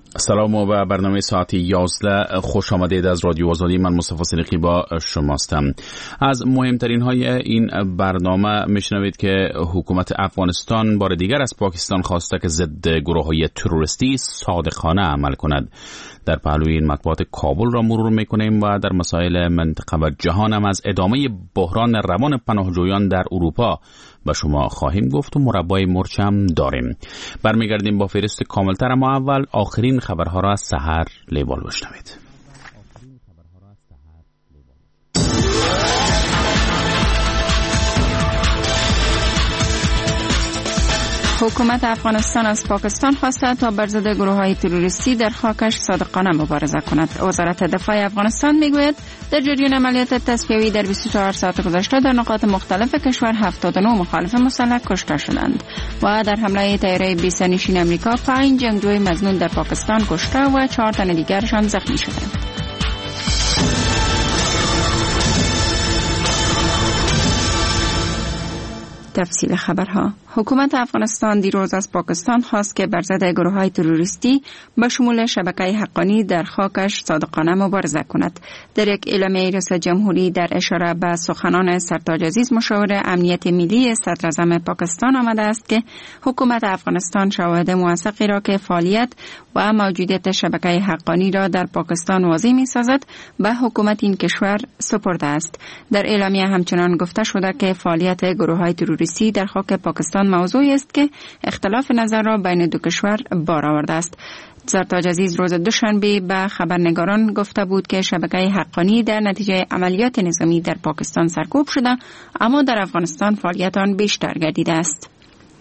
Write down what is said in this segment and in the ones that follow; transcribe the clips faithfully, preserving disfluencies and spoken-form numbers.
سلام و برنامه ساعت یازده خوش آمدید از رادیو آزادی. من مصطفی صدیقی با شماستم. از مهمترین های این برنامه میشنوید که حکومت افغانستان بار دیگر از پاکستان خواسته که ضد گروه های تروریستی صادقانه عمل کند. در پهلوی این مطبوعات کابل را مرور میکنیم و در مسائل منطقه و جهان هم از ادامه بحران روان پناهجویان در اروپا با شما خواهیم گفت و مربای مرچ هم داریم. برمیگردیم با فهرست کاملتر، اما اول آخرین خبرها را از سحر لیبال بشنوید. حکومت افغانستان از پاکستان خواسته تا بر ضد گروه‌های تروریستی در خاکش صادقانه مبارزه کند. وزارت دفاع افغانستان میگوید در جریان عملیات تصفیه‌ای در بیست و چهار ساعت گذشته در نقاط مختلف کشور هفتاد و نه مخالف مسلح کشته شدند و در حمله طیاره بیست نشین آمریکا پنج جنگجوی مظنون در پاکستان کشته و چهار تن دیگرشان زخمی شدند. تفصیل خبرها. حکومت افغانستان دیروز از پاکستان خواست که بر ضد گروه‌های تروریستی به شمول شبکه حقانی در خاکش صادقانه مبارزه کند. در یک اعلامیه رئیس جمهوری در اشاره به سخنان سرتاج عزیز مشاور امنیت ملی صدراعظم پاکستان آمده است که حکومت افغانستان شواهد موثقی را که فعالیت و موجودیت شبکه حقانی را در پاکستان واضح می‌سازد به حکومت این کشور سپرده است. در اعلامیه همچنان گفته شده که فعالیت گروه‌های تروریستی در خاک پاکستان موضوعی است که اختلاف نظر را بین دو کشور بار آورده است. سرتاج عزیز روز دوشنبه به خبرنگاران گفته بود که شبکه حقانی در نتیجه عملیات نظامی در پاکستان سرکوب شده، اما در افغانستان فعالیت آن بیشتر گردیده است.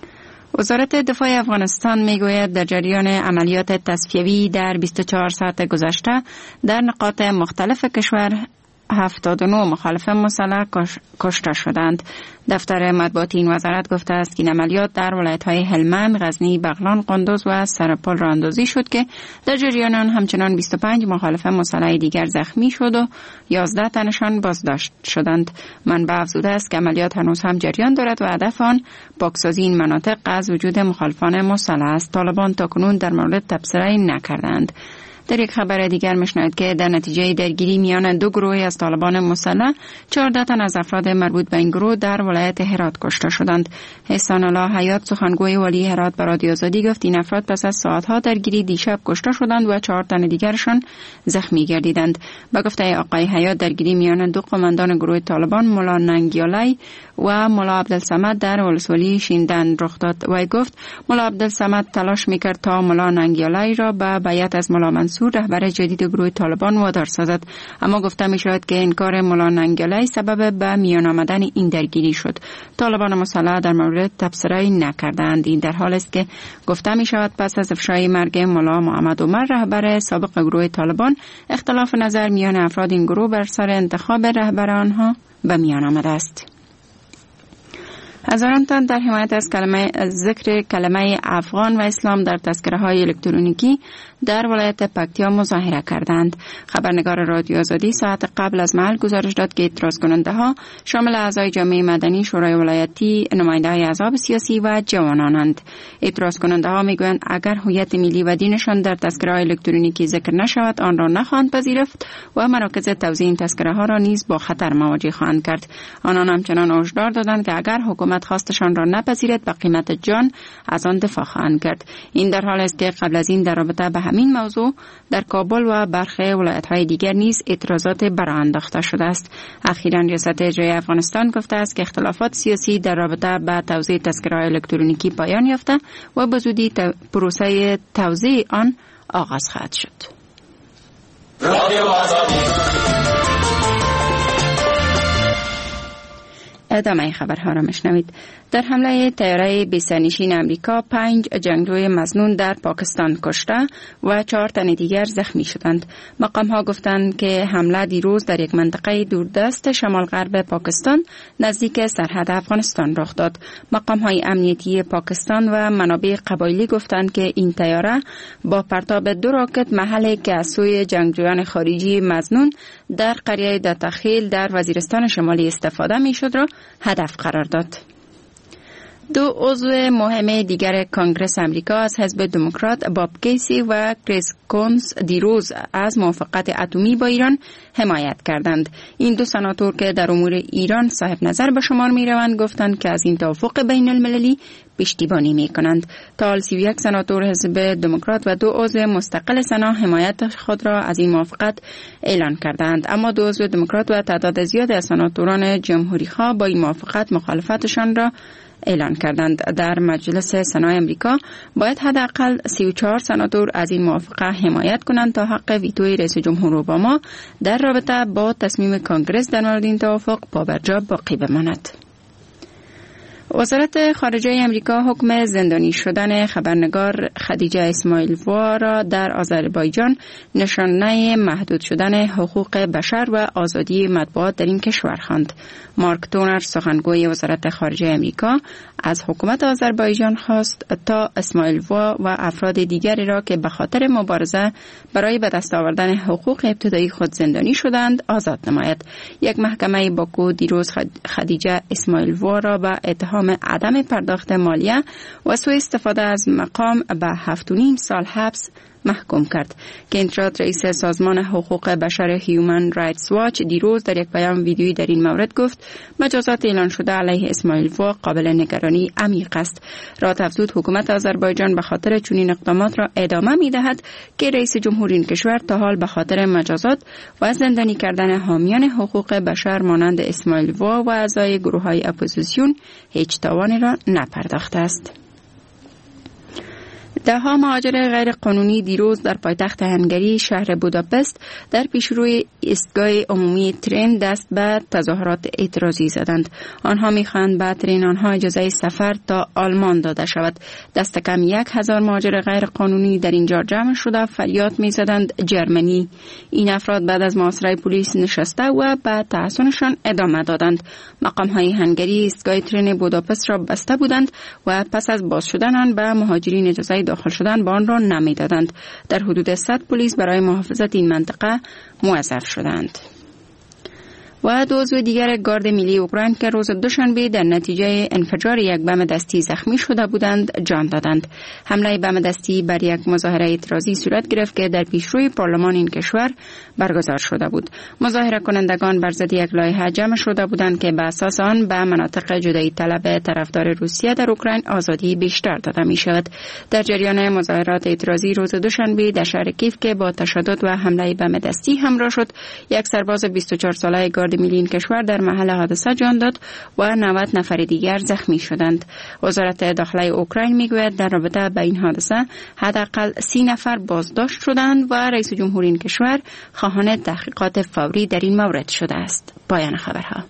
وزارت دفاع افغانستان میگوید در جریان عملیات تصفیه‌ای در بیست و چهار ساعت گذشته در نقاط مختلف کشور هفتاد و نه مخالف مسلح کشته شدند. دفتر مطبوعاتی این وزارت گفته است که این عملیات در ولایت‌های هلمند، غزنی، بغلان، قندوز و سرپل راه اندازی شد که در جریان آن همچنان بیست و پنج مخالف مسلح دیگر زخمی شد و یازده تنشان بازداشت شدند. منبع افزوده است که عملیات هنوز هم جریان دارد و هدف آن پاکسازی این مناطق از وجود مخالفان مسلح است. طالبان تاکنون در مورد تبصره نکردند. در یک خبر دیگر میشنوید که در نتیجه درگیری میان دو گروه از طالبان مسلح چهارده تن از افراد مربوط به این گروه در ولایت هرات کشته شدند. احسان الله حیات سخنگوی والی هرات به رادیو آزادی گفت این افراد پس از ساعتها درگیری دیشب کشته شدند و چهار تن دیگرشان زخمی گردیدند. به گفته آقای حیات درگیری میان دو قماندان گروه طالبان مولا ننگیالای و مولا عبدالصمد در ولسوالی شیندن رخ داد. وی گفت مولا عبدالصمد تلاش میکرد تا مولا ننگیالای را به بیعت از مولا منصور رهبر جدید گروه طالبان وادار سازد، اما گفته می شود که انکار مولا ننگیالای سبب به میان آمدن این درگیری شد. طالبان مسلح در مورد تبصره نکردند. این در حال است که گفته می شود پس از افشای مرگ مولا محمد عمر رهبر سابق گروه طالبان اختلاف نظر میان افراد این گروه بر سر انتخاب رهبر آنها به میان آمده است. هزاران تن در حمایت از کلمه ذکر کلمه افغان و اسلام در تذکره های الکترونیکی در ولایت پکتیا مظاهره کردند. خبرنگار رادیو آزادی ساعت قبل از محل گزارش داد که اعتراض کننده ها شامل اعضای جامعه مدنی، شورای ولایتی، نماینده های احزاب سیاسی و جوانانند. اعتراض کننده ها میگویند اگر هویت ملی و دینشان در تذکره های الکترونیکی ذکر نشود آن را نخواهند پذیرفت و مراکز توزیع این تذکره ها را نیز با خطر مواجه خواهند کرد. آنان همچنان هشدار دادند که اگر حکومت خواستشان را نپذیرد به قیمت جان از آن دفاع خواهند کرد. این در حال است که قبل از این در رابطه به همین موضوع در کابل و برخی ولایت‌های دیگر نیز اعتراضات برآورده انداخته شده است. اخیراً ریاست اجرایی افغانستان گفته است که اختلافات سیاسی در رابطه با توزیع تذکره‌های الکترونیکی پایان یافته و به زودی پروسه توزیع آن آغاز خواهد شد. ادامه خبرها را میشنوید. در حمله طیاره بیست نشین آمریکا پنج جنگجوی مظنون در پاکستان کشته و چهار تن دیگر زخمی شدند. مقام ها گفتند که حمله دیروز در یک منطقه دوردست شمال غرب پاکستان نزدیک سرحد افغانستان رخ داد. مقام های امنیتی پاکستان و منابع قبایلی گفتند که این طیاره با پرتاب دو راکت محلی که از سوی جنگجویان خارجی مظنون در قریه داتاخیل در وزیرستان شمالی استفاده می شد را هدف قرار داد. دو عضو مهم دیگر کانگرس امریکا از حزب دموکرات باب کیسی و کریس کونز دیروز از موافقت اتمی با ایران حمایت کردند. این دو سناتور که در امور ایران صاحب نظر به شمار می روند گفتند که از این توافق بین المللی پشتیبانی می کنند. تا حال سی و یک سناتور حزب دموکرات و دو عضو مستقل سنا حمایت خود را از این موافقت اعلان کردند، اما دو عضو دموکرات و تعداد زیاد از سناتوران جمهوری‌خواه با این موافقت مخالفتشان را اعلان کردند. در مجلس سنای امریکا باید حداقل سی و چهار سناتور از این موافقه حمایت کنند تا حق ویتوی رئیس جمهور اوباما در رابطه با تصمیم کانگرس در مورد این توافق پابرجا باقی بماند. وزارت خارجه امریکا حکم زندانی شدن خبرنگار خدیجه اسماعیلووا را در آذربایجان نشانه محدود شدن حقوق بشر و آزادی مطبوعات در این کشور خواند. مارک تونر سخنگوی وزارت خارجه امریکا از حکومت آذربایجان خواست تا اسماعیلووا و افراد دیگری را که به خاطر مبارزه برای به دست آوردن حقوق ابتدایی خود زندانی شدند آزاد نماید. یک محکمه باکو دیروز خدیجه اسماعیلووا را به اتهام عدم پرداخت مالیه و سوء استفاده از مقام به هفت و نیم سال حبس محکوم کرد. کنترات رئیس سازمان حقوق بشر هیومن رایتس واچ دیروز در یک پیام ویدیویی در این مورد گفت مجازات اعلان شده علیه اسماعیلووا قابل نگرانی عمیق است. رات افزود حکومت آذربایجان به خاطر چنین اقدامات را ادامه می‌دهد که رئیس جمهور این کشور تا حال به خاطر مجازات و زندانی کردن حامیان حقوق بشر مانند اسماعیلووا و اعضای گروه‌های اپوزیسیون هیچ تاوانی را نپرداخته است. ده ها مهاجر غیر قانونی دیروز در پایتخت هنگری شهر بوداپست در پیشروی ایستگاه عمومی ترین دست به تظاهرات اعتراضی زدند. آنها می‌خواهند به ترین آنها اجازه سفر تا آلمان داده شود. دست کم یک هزار مهاجر غیر قانونی در اینجا جمع شده فریاد می‌زدند جرمنی. این افراد بعد از محاصره پلیس نشسته و به تحصنشان ادامه دادند. مقام‌های هنگری ایستگاه ترین بوداپست را بسته بودند و پس از باز شدن آن به مهاجرین اجازه داخل شدن به آن را نمی‌دادند. در حدود صد پلیس برای محافظت این منطقه موظف شدند. و دو عضو دیگر گارد ملی اوکراین که روز دوشنبه در نتیجه انفجار یک بم دستی زخمی شده بودند جان دادند. حمله بم دستی بر یک مظاهره اعتراضی صورت گرفت که در پیشروی پارلمان این کشور برگزار شده بود. مظاهره کنندگان بر ضد یک لایحه جمع شده بودند که به اساس آن به مناطق جدایی طلب طرفدار روسیه در اوکراین آزادی بیشتر داده می شود. در جریان مظاهرات اعتراضی روز دوشنبه در شهر کیف که با تشدد و حمله بم دستی همراه شد، یک سرباز بیست و چهار ساله گارد ملی این کشور در محل حادثه جان داد و نود نفر دیگر زخمی شدند. وزارت داخله اوکراین میگوید در رابطه با این حادثه حداقل سی نفر بازداشت شدند و رئیس جمهور این کشور خواهان تحقیقات فوری در این مورد شده است. پایان خبرها.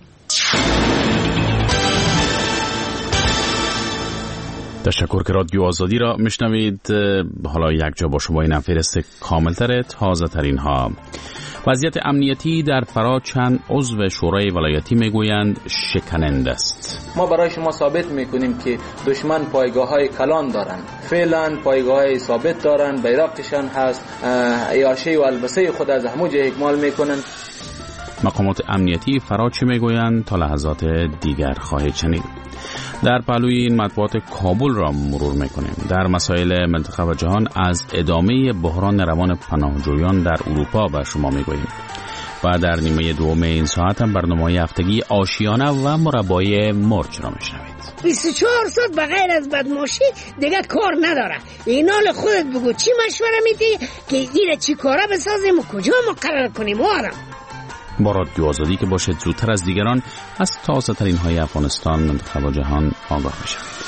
تشکر که رادیو آزادی را میشنوید. حالا یک جا با شما این فهرست کاملتر تازه ترین ها. وضعیت امنیتی در فرا چند عضو شورای ولایتی میگویند شکننده است. ما برای شما ثابت میکنیم که دشمن پایگاه های کلان دارند. فعلا پایگاه های ثابت دارند، بیرقشان هست، عیاشه و البسه خود از همو جه اکمال میکنند. مقامات امنیتی فرا چه میگویند تا لحظات دیگر خواهید شنید. در پهلوی این مطبوعات کابل را مرور میکنیم. در مسائل منطقه و جهان از ادامه بحران روان پناهجویان در اروپا به شما میگوییم و در نیمه دوم این ساعت هم برنامه هفتگی آشیانه و مربای مرچ را میشنوید. بیست و چهار ساعت بغیر از بدماشی دیگه کار نداره. اینال خودت بگو چی مشوره میدی که ایره چی کاره بسازیم و کجا مقرر کنیم آرم. با رادیو آزادی که باشد زودتر از دیگران از تازه ترین های افغانستان، منطقه و جهان آگاه میشوید.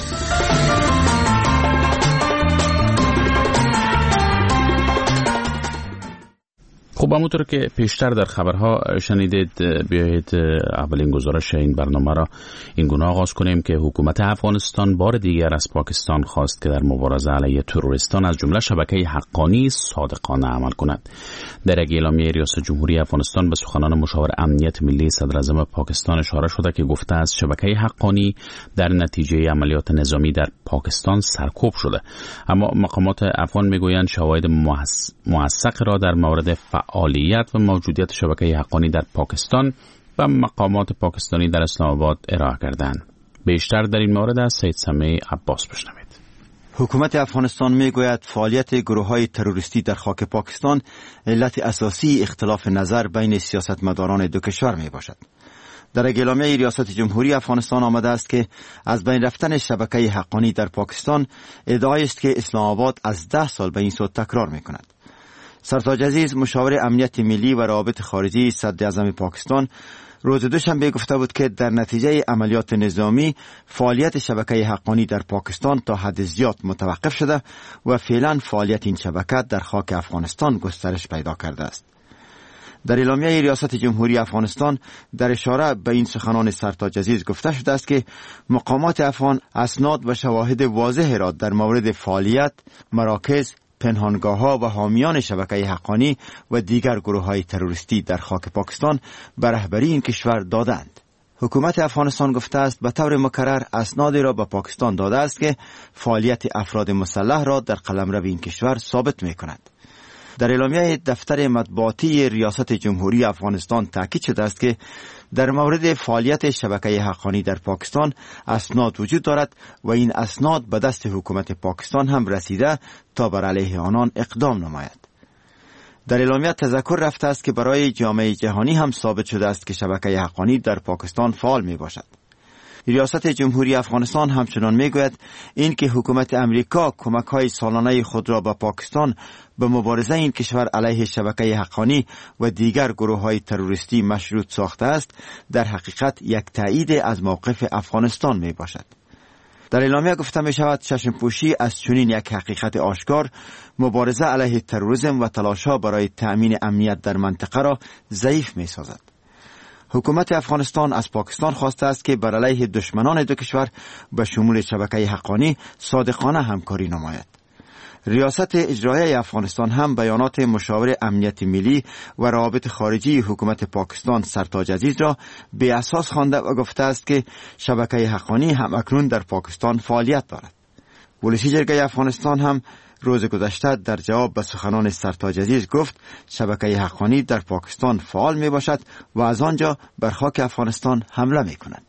خب همونطور که پیشتر در خبرها شنیدید، بیایید اولین گزارش این برنامه را این گونه آغاز کنیم که حکومت افغانستان بار دیگر از پاکستان خواست که در مبارزه علیه تروریستان از جمله شبکه حقانی صادقانه عمل کند. در یک اعلامیه ریاست جمهوری افغانستان به سخنان مشاور امنیت ملی صدراعظم پاکستان اشاره شده که گفته است شبکه حقانی در نتیجه عملیات نظامی در پاکستان سرکوب شده، اما مقامات افغان میگویند شواهد موثق را در مورد فعالیت و موجودیت شبکه حقانی در پاکستان و مقامات پاکستانی در اسلام آباد ارائه کردند. بیشتر در این مورد از سید سمیع عباس بشنوید. حکومت افغانستان میگوید فعالیت گروه‌های تروریستی در خاک پاکستان علت اساسی اختلاف نظر بین سیاستمداران دو کشور میباشد. در اعلامیه ریاست جمهوری افغانستان آمده است که از بین رفتن شبکه حقانی در پاکستان ادعای است که اسلام آباد از ده سال به این صورت تکرار میکند. سرتاج عزیز مشاور امنیت ملی و روابط خارجی صدر اعظم پاکستان روز دوشنبه گفته بود که در نتیجه عملیات نظامی فعالیت شبکه حقانی در پاکستان تا حد زیاد متوقف شده و فعلا فعالیت این شبکه در خاک افغانستان گسترش پیدا کرده است. در اعلامیه ریاست جمهوری افغانستان در اشاره به این سخنان سرتاج عزیز گفته شده است که مقامات افغان اسناد و شواهد واضح را در مورد فعالیت، مراکز، پنهانگاه‌ها و حامیان شبکه حقانی و دیگر گروه‌های تروریستی در خاک پاکستان به رهبری این کشور دادند. حکومت افغانستان گفته است به طور مکرر اسنادی را به پاکستان داده است که فعالیت افراد مسلح را در قلمرو این کشور ثابت می‌کند. در اعلامیه دفتر مطبوعاتی ریاست جمهوری افغانستان تاکید شده است که در مورد فعالیت شبکه حقانی در پاکستان اسناد وجود دارد و این اسناد به دست حکومت پاکستان هم رسیده تا بر علیه آنان اقدام نماید. در اعلامیه تذکر رفته است که برای جامعه جهانی هم ثابت شده است که شبکه حقانی در پاکستان فعال می باشد. ریاست جمهوری افغانستان همچنان میگوید این که حکومت امریکا کمک‌های سالانه خود را به پاکستان به مبارزه این کشور علیه شبکه حقانی و دیگر گروه‌های تروریستی مشروط ساخته است در حقیقت یک تایید از موقف افغانستان می باشد. در اعلامیه گفته می شود چشم پوشی از چنین یک حقیقت آشکار مبارزه علیه تروریسم و تلاش‌ها برای تأمین امنیت در منطقه را ضعیف می سازد. حکومت افغانستان از پاکستان خواسته است که بر علیه دشمنان دو کشور به شمول شبکه حقانی صادقانه همکاری نماید. ریاست اجرایی افغانستان هم بیانات مشاور امنیت ملی و روابط خارجی حکومت پاکستان سرتاج عزیز را بی اساس خوانده و گفته است که شبکه حقانی هم اکنون در پاکستان فعالیت دارد. ولسی جرگه افغانستان هم روز گذشته در جواب به سخنان سرتاج عزیز گفت شبکه حقانی در پاکستان فعال می باشد و از آنجا بر خاک افغانستان حمله می کند.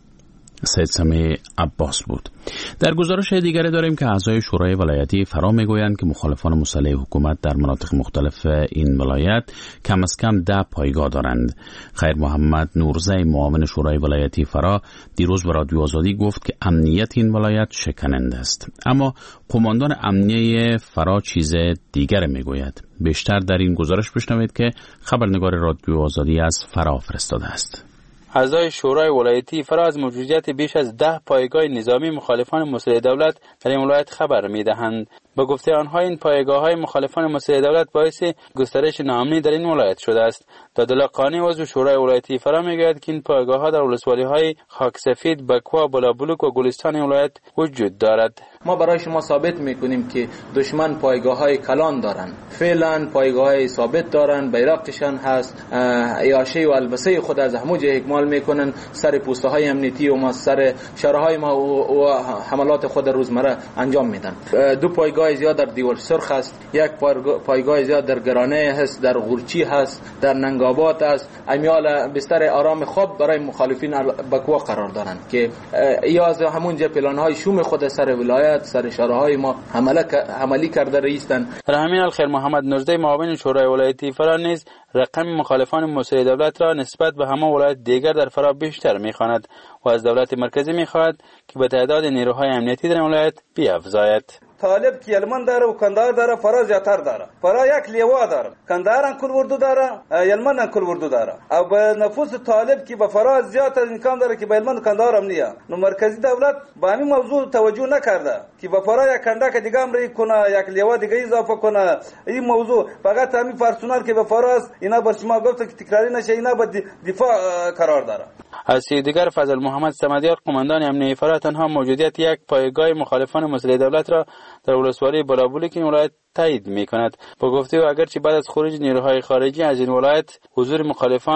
سید سمیع عباس بود. در گزارش دیگری داریم که اعضای شورای ولایتی فرا میگویند که مخالفان مسلح حکومت در مناطق مختلف این ولایت کم از کم ده پایگاه دارند. خیر محمد نورزی معاون شورای ولایتی فرا دیروز به رادیو آزادی گفت که امنیت این ولایت شکننده است. اما قماندان امنیه فرا چیز دیگر میگوید. بیشتر در این گزارش بشنوید که خبرنگار رادیو آزادی از فرا فرستاده است. اعضای شورای ولایتی فرا از موجودیت بیش از ده پایگاه نظامی مخالفان مسلح دولت در این ولایت خبر می‌دهند. با گفته آنها این پایگاه‌های مخالفان مسلح دولت باعث گسترش ناامنی در این ولایت شده است. دادالله قانی عضو شورای ولایتی فرا می‌گوید که این پایگاه‌ها در ولسوالی‌های خاکسفید، بکوا، بلابلوک و گلستان ولایت وجود دارد. ما برای شما ثابت می‌کنیم که دشمن پایگاه‌های کلان دارند. فعلا پایگاه‌های ثابت دارند، بیرقشان هست، عیاشه و البسه خود از همه جای اکمال می‌کنن، سر پوسته‌های امنیتی و ما سر شهرهای ما و حملات خود روزمره انجام میدن. دو پایگاه زیاد در دیول سرخ است، یک پایگاه زیاد در گرانه هست، در غورچی هست، در ننگابات است. امیال بستر آرام خواب برای مخالفین بکوا قرار دارند که یا از همونجا پلان‌های شوم خود سر ولایت سر شهرهای ما عملی کرده رئیسن. در همین حال خیر محمد نورزی معاون شورای ولایتی فرا نیز رقم مخالفان مسلح دولت را نسبت به همه ولایت دیگر در فرا بیشتر می‌خواند و از دولت مرکزی می‌خواهد که به تعداد نیروهای امنیتی در ولایت بیافزاید. طالب که یلمن داره و کندهار داره، فرا زیاتر داره. فرا یک لیوا داره، کندهار هم کل وردو داره، یلمن هم کل وردو داره. او به نفوس طالب که به فرا زیات امکان داره که به یلمن و کندهار هم نیه. نو مرکزی دولت به همین موضوع توجه نکرده که به فرا یک کنده که دیگه هم ری کنه، یک لیوا دیگه اضافه کنه. این موضوع فقط همین پرسونال که به فرا است، اینا بر شما گفت که تکراری نشه، اینا به دفاع قرار داره. از سوی دیگر فضل محمد صمدیار قماندان امنیه فرا تنها موجودیت یک پایگاه مخالفان مسلح دولت را در ولسوالی بلابلوک این ولایت تایید می‌کند. با گفته او اگرچه بعد از خروج نیروهای خارجی از این ولایت حضور مخالفان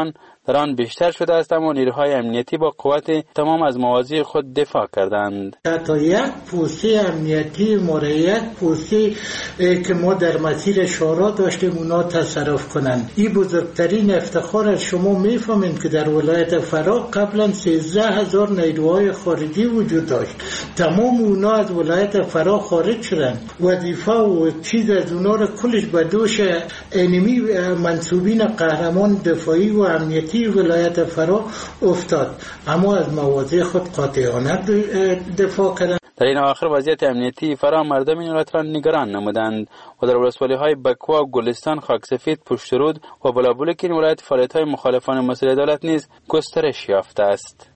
در آن بیشتر شده است، اما نیروهای امنیتی با قوت تمام از مواضع خود دفاع کردند. تا یک پوسته امنیتی مورد یک پوسته که ما در مسیر شورا داشتیم اونا تصرف کنند. این بزرگترین افتخار از شما میفهمید که در ولایت فرا قبلا سیزده هزار نیروهای خارجی وجود داشت. تمام اونا از ولایت فرا خارج شدند. وظیفه و چیز از اونا رو کلش به دوش انمی منصوبین قهرمان دفاعی و امنیتی ولایت فرا افتاد، اما از مواضع خود قاطعانه دفاع کردند. در این آخر وضعیت امنیتی فرا مردم این ولایت را نگران نمودند و در ولسوالی‌های بکوا و گلستان، خاکسفید، پشترود و بلابلک این ولایت فعالیت‌های مخالفان مسئله دولت نیز گسترش یافته است.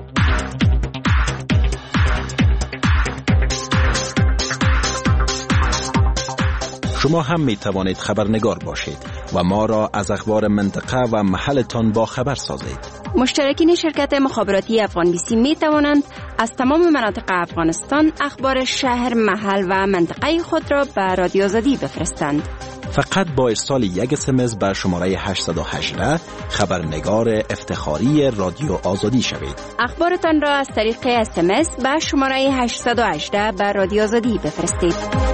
شما هم می توانید خبرنگار باشید و ما را از اخبار منطقه و محلتان با خبر سازید. مشترکین شرکت مخابراتی افغان بیسی می توانند از تمام مناطق افغانستان اخبار شهر، محل و منطقه خود را به رادیو آزادی بفرستند. فقط با ارسال یک اس ام اس به شماره هشت یک هشت خبرنگار افتخاری رادیو آزادی شوید. اخبارتان را از طریق اس ام اس به شماره هشت یک هشت به رادیو آزادی بفرستید.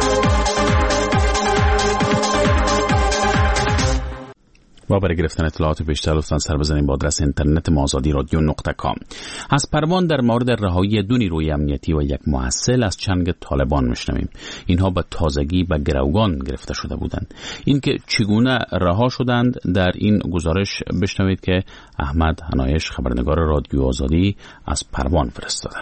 و برای گرفتن اطلاعات بیشتر لطفاً سر بزنید با آدرس اینترنت ما آزادی رادیو نقطه کام. از پروان در مورد رهایی دو نیروی امنیتی و یک محصل از چنگ طالبان میشنویم. اینها به تازگی به گروگان گرفته شده بودند. اینکه چگونه رها شدند در این گزارش بشنوید که احمد حنایش خبرنگار رادیو آزادی از پروان فرستاده.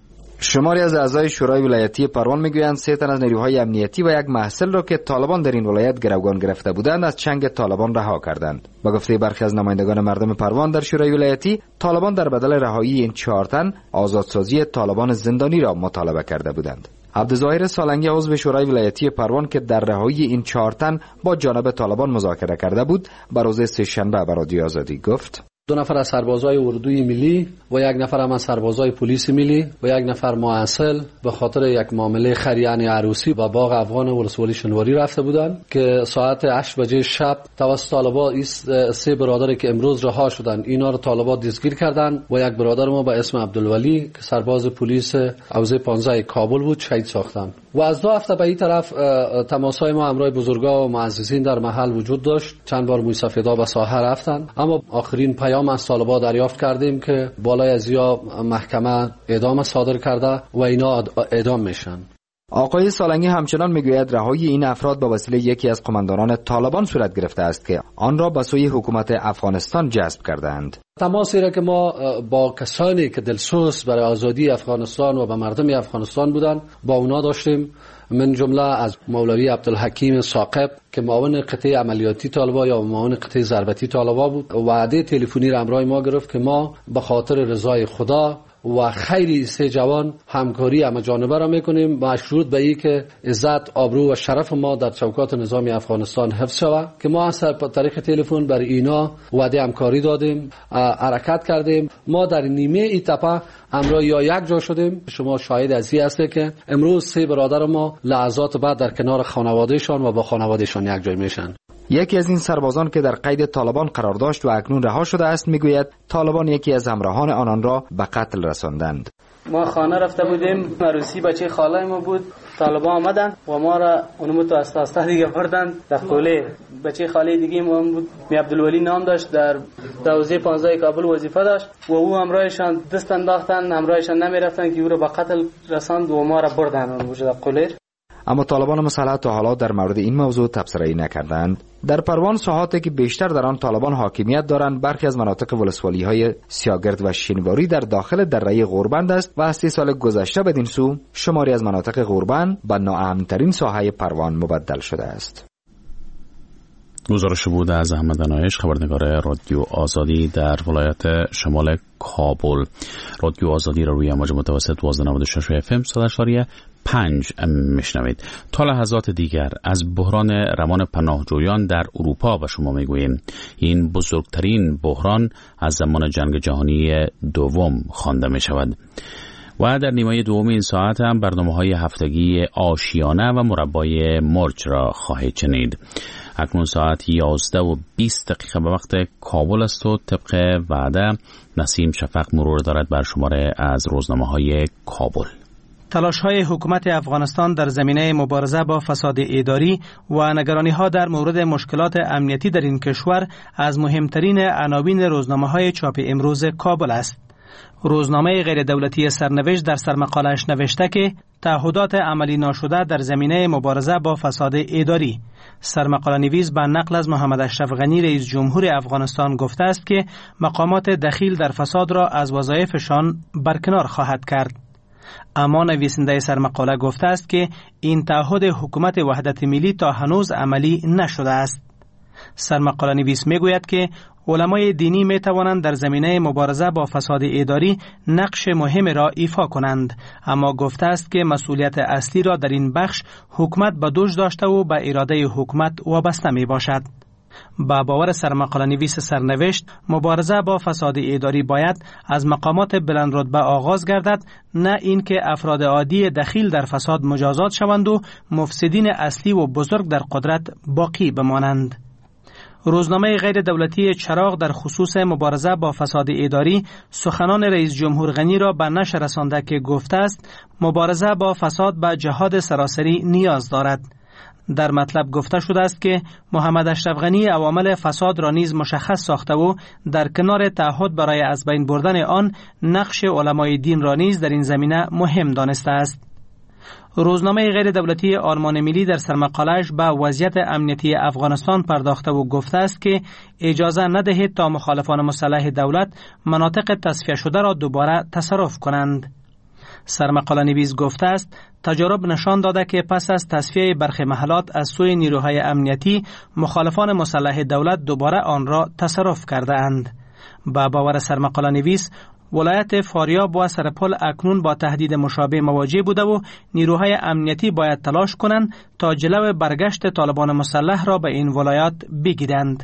شماری از اعضای شورای ولایتی پروان میگویند سه تن از نیروهای امنیتی و یک محصل را که طالبان در این ولایت گروگان گرفته بودند از چنگ طالبان رها کردند. با گفته برخی از نمایندگان مردم پروان در شورای ولایتی، طالبان در بدل رهایی این چهار تن آزادسازی طالبان زندانی را مطالبه کرده بودند. عبدالظاهر سالنگی عضو شورای ولایتی پروان که در رهایی این چهار تن با جانب طالبان مذاکره کرده بود، به روز سه‌شنبه به رادیو آزادی گفت: دو نفر از سربازای اردوی ملی و یک نفر هم از سربازای پلیس ملی و یک نفر معسل به خاطر یک معامله خریانی عروسی با باغ افغان ولسوالی شنواری رفته بودند که ساعت هشت بجه شب توسط طالبان این سه برادری که امروز رها شدند اینا رو طالبان دستگیر کردند و یک برادر ما به اسم عبدالولی که سرباز پلیس حوزه پانزده کابل بود شهید ساختند. و از دو هفته به این طرف تماس‌های ما همراه بزرگا و معززین در محل وجود داشت. چند بار موی سفیدا به ساحه رفتند، اما آخرین پیام از طالبان دریافت کردیم که بالای از یا محکمه اعدام صادر کرده و اینا اعدام میشن. آقای سالنگی همچنان میگوید رهایی این افراد به وسیله یکی از قماندانان طالبان صورت گرفته است که آن را به سوی حکومت افغانستان جذب کردند. تماسی را که ما با کسانی که دلسوز برای آزادی افغانستان و به مردم افغانستان بودند با اونا داشتیم، من جمله از مولوی عبدالحکیم ثاقب که معاون قطعه عملیاتی طالبان یا معاون قطعه ضربتی طالبان بود، وعده تلفنی را همراه ما گرفت که ما به خاطر رضای خدا و خیلی سه جوان همکاری همه جانبه را میکنیم مشروط به این که عزت، آبرو و شرف ما در چوکات نظام افغانستان حفظ شود که ما از طریق تلفن بر اینا وعده همکاری دادیم، حرکت کردیم. ما در نیمه ای تپه همراه یا یک جا شدیم. شما شاهد از این هستید که امروز سه برادر ما لحظات بعد در کنار خانوادهشان و با خانوادهشان یک جای میشن. یکی از این سربازان که در قید طالبان قرار داشت و اکنون رها شده است میگوید طالبان یکی از همراهان آنان را به قتل رساندند. ما خانه رفته بودیم، عروسی بچه خاله ما بود، طالبان آمدن و ما را اونمو تو استا دیگه بردن در قله. بچه خاله دیگه ما بود، می عبدالولی نام داشت، در حوزه پانزده کابل وظیفه داشت و او همراهشان دست انداختن، همراهشان نمیرفتن که او را به قتل رساند و ما را بردن اون وجود قله. اما طالبان مسلح تا حالا در مورد این موضوع تبصره‌ای نکردند. در پروان ساحاتی که بیشتر در آن طالبان حاکمیت دارند، برخی از مناطق ولسوالی‌های سیاگرد و شینواری در داخل دره غوربند است و از سی سال گذشته بدین سو شماری از مناطق غوربند به ناامن‌ترین ساحه پروان مبدل شده است. گزارش بود از احمد حنایش خبرنگار رادیو آزادی در ولایت شمال کابل. رادیو آزادی را روی موج متوسط دوازده ممیز نود و شش اف ام صد و اشاریه پنج میشنوید. تا لحظات دیگر از بحران روان پناهجویان در اروپا به شما میگوییم. این بزرگترین بحران از زمان جنگ جهانی دوم خوانده می شود. و در نیمه دوم این ساعت هم برنامه‌های هفتگی آشیانه و مربای مرج را خواهید شنید. اکنون ساعت یازده و بیست دقیقه به وقت کابل است و طبق وعده نسیم شفق مرور دارد بر شماره از روزنامه‌های کابل. تلاش‌های حکومت افغانستان در زمینه مبارزه با فساد اداری و نگرانی‌ها در مورد مشکلات امنیتی در این کشور از مهمترین عناوین روزنامه‌های چاپ امروز کابل است. روزنامه غیر دولتی سرنوشت در سرمقاله‌اش نوشته که تعهدات عملی ناشده در زمینه مبارزه با فساد اداری. سرمقاله نویس به نقل از محمد اشرف غنی رئیس جمهور افغانستان گفته است که مقامات دخیل در فساد را از وظایفشان برکنار خواهد کرد. اما نویسنده سرمقاله گفته است که این تعهد حکومت وحدت ملی تا هنوز عملی نشده است. سرمقاله نویس می گوید که علمای دینی می توانند در زمینه مبارزه با فساد اداری نقش مهم را ایفا کنند، اما گفته است که مسئولیت اصلی را در این بخش حکومت به دوش داشته و به اراده حکومت وابسته می باشد. با باور سرمقاله نویس سرنوشت، مبارزه با فساد اداری باید از مقامات بلند رتبه آغاز گردد، نه اینکه افراد عادی دخیل در فساد مجازات شوند و مفسدین اصلی و بزرگ در قدرت باقی بمانند. روزنامه غیر دولتی چراغ در خصوص مبارزه با فساد اداری سخنان رئیس جمهور غنی را به نشر رسانده که گفته است مبارزه با فساد به جهاد سراسری نیاز دارد. در مطلب گفته شده است که محمد اشرف غنی عوامل فساد را نیز مشخص ساخته و در کنار تعهد برای از بین بردن آن نقش علمای دین را نیز در این زمینه مهم دانسته است. روزنامه غیر دولتی آرمان ملی در سرمقاله‌اش به وضعیت امنیتی افغانستان پرداخته و گفته است که اجازه ندهید تا مخالفان مسلح دولت مناطق تصفیه شده را دوباره تصرف کنند. سرمقاله نویس گفته است تجارب نشان داده که پس از تصفیه برخی محلات از سوی نیروهای امنیتی مخالفان مسلح دولت دوباره آن را تصرف کرده اند. با باور سرمقاله نویس ولایت فاریاب و سرپل اکنون با تهدید مشابه مواجه بوده و نیروهای امنیتی باید تلاش کنند تا جلو برگشت طالبان مسلح را به این ولایات بگیرند.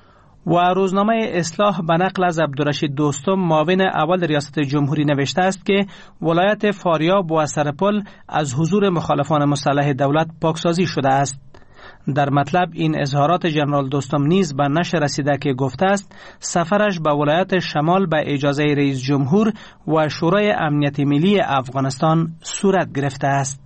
و روزنامه اصلاح به نقل از عبدالرشید دوستم معاون اول ریاست جمهوری نوشته است که ولایت فاریاب و سرپل از حضور مخالفان مسلح دولت پاکسازی شده است. در مطلب این اظهارات جنرال دوستم نیز به نشر رسیده که گفته است سفرش به ولایت شمال به اجازه رئیس جمهور و شورای امنیت ملی افغانستان صورت گرفته است.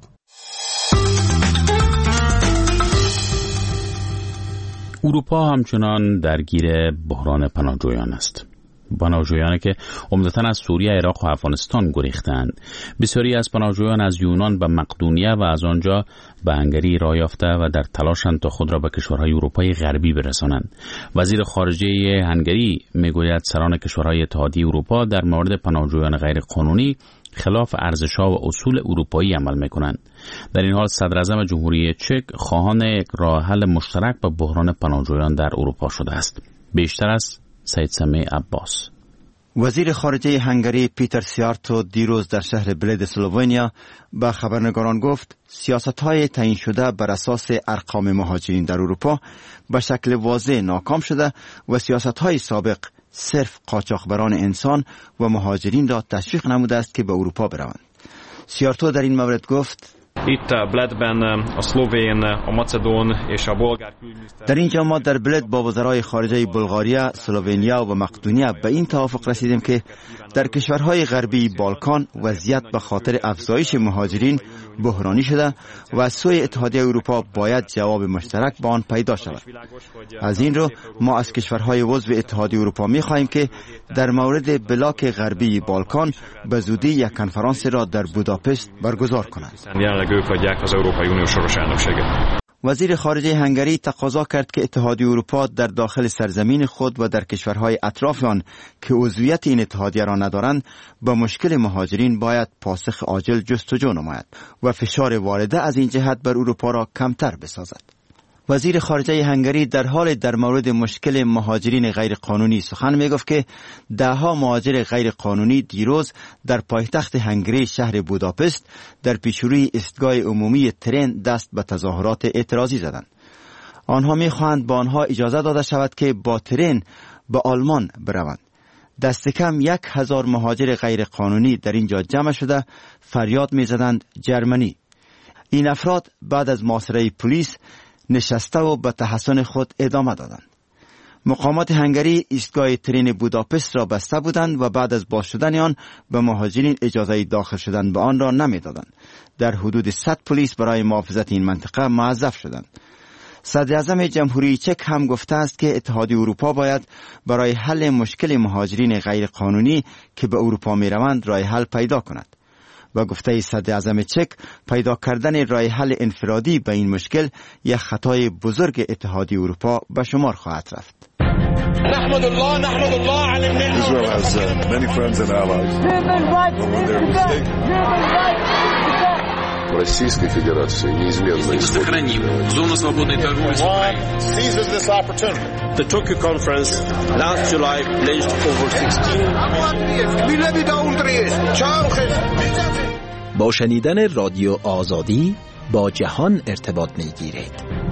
اروپا همچنان درگیر بحران پناهجویان است. پناهجویانی که عمدتاً از سوریه، عراق و افغانستان گریختند. بسیاری از پناهجویان از یونان به مقدونیه و از آنجا به هنگری راه یافته و در تلاشند تا خود را به کشورهای اروپای غربی برسانند. وزیر خارجه هنگری میگوید سران کشورهای اتحادیه اروپا در مورد پناهجویان غیر قانونی خلاف ارزش‌ها و اصول اروپایی عمل می‌کنند. در این حال صدر اعظم جمهوری چک خواهان یک راه حل مشترک به بحران پناهجویان در اروپا شده است. بیشتر از سید سمیع عباس. وزیر خارجه هنگری پیتر سیارتو دیروز در شهر بلد اسلوونیا به خبرنگاران گفت سیاست‌های تعیین شده بر اساس ارقام مهاجرین در اروپا به شکل واضح ناکام شده و سیاست‌های سابق صرف قاچاقبران انسان و مهاجرین را تشویق نموده است که به اروپا بروند. سیارتو در این مورد گفت در اینجا ما در بلد با وزرای خارجه بلغاریا، اسلوونیا و مقدونیه به این توافق رسیدیم که در کشورهای غربی بالکان وضعیت به خاطر افزایش مهاجرین بحرانی شده و از سوی اتحادیه اروپا باید جواب مشترک با آن پیدا شود. از این رو ما از کشورهای عضو اتحادیه اروپا می خواهیم که در مورد بلاک غربی بالکان به زودی یک کنفرانس را در بوداپست برگزار کنند. وزیر خارجه هنگری تقاضا کرد که اتحادیه اروپا در داخل سرزمین خود و در کشورهای اطراف آن که عضویت این اتحادیه را ندارند به مشکل مهاجرین باید پاسخ عاجل جستجو نماید و فشار وارده از این جهت بر اروپا را کمتر بسازد. وزیر خارجه هنگری در حال در مورد مشکل مهاجرین غیر قانونی سخن می گفت که دهها مهاجر غیر قانونی دیروز در پایتخت هنگری شهر بوداپست در پیشروی ایستگاه عمومی ترن دست به تظاهرات اعتراضی زدند. آنها می خواهند با آنها اجازه داده شود که با ترن به آلمان بروند. دست کم یک هزار مهاجر غیر قانونی در اینجا جمع شده فریاد می زدند جرمنی. این افراد بعد از محاصره پلیس نشسته و به تحسن خود ادامه دادند. مقامات هنگری ایستگاه ترین بوداپست را بسته بودند و بعد از باز شدن آن به مهاجرین اجازه داخل شدن به آن را نمیدادند. در حدود صد پلیس برای محافظت این منطقه موظف شدند. صدر اعظم جمهوری چک هم گفته است که اتحادیه اروپا باید برای حل مشکل مهاجرین غیر قانونی که به اروپا می روند راه حل پیدا کند. و گفته صدر اعظم چک پیدا کردن راه حل انفرادی به این مشکل یک خطای بزرگ اتحادیه اروپا به شمار خواهد رفت. نحمد الله نحمد الله على النعمة. Israel has uh, many friends and allies. Российской Федерации неизменно сохраним зону свободной торговли с Украиной. Seizes this opportunity. The Tokyo conference last July pledged over sixteen. با شنیدن رادیو آزادی با جهان ارتباط میگیرید.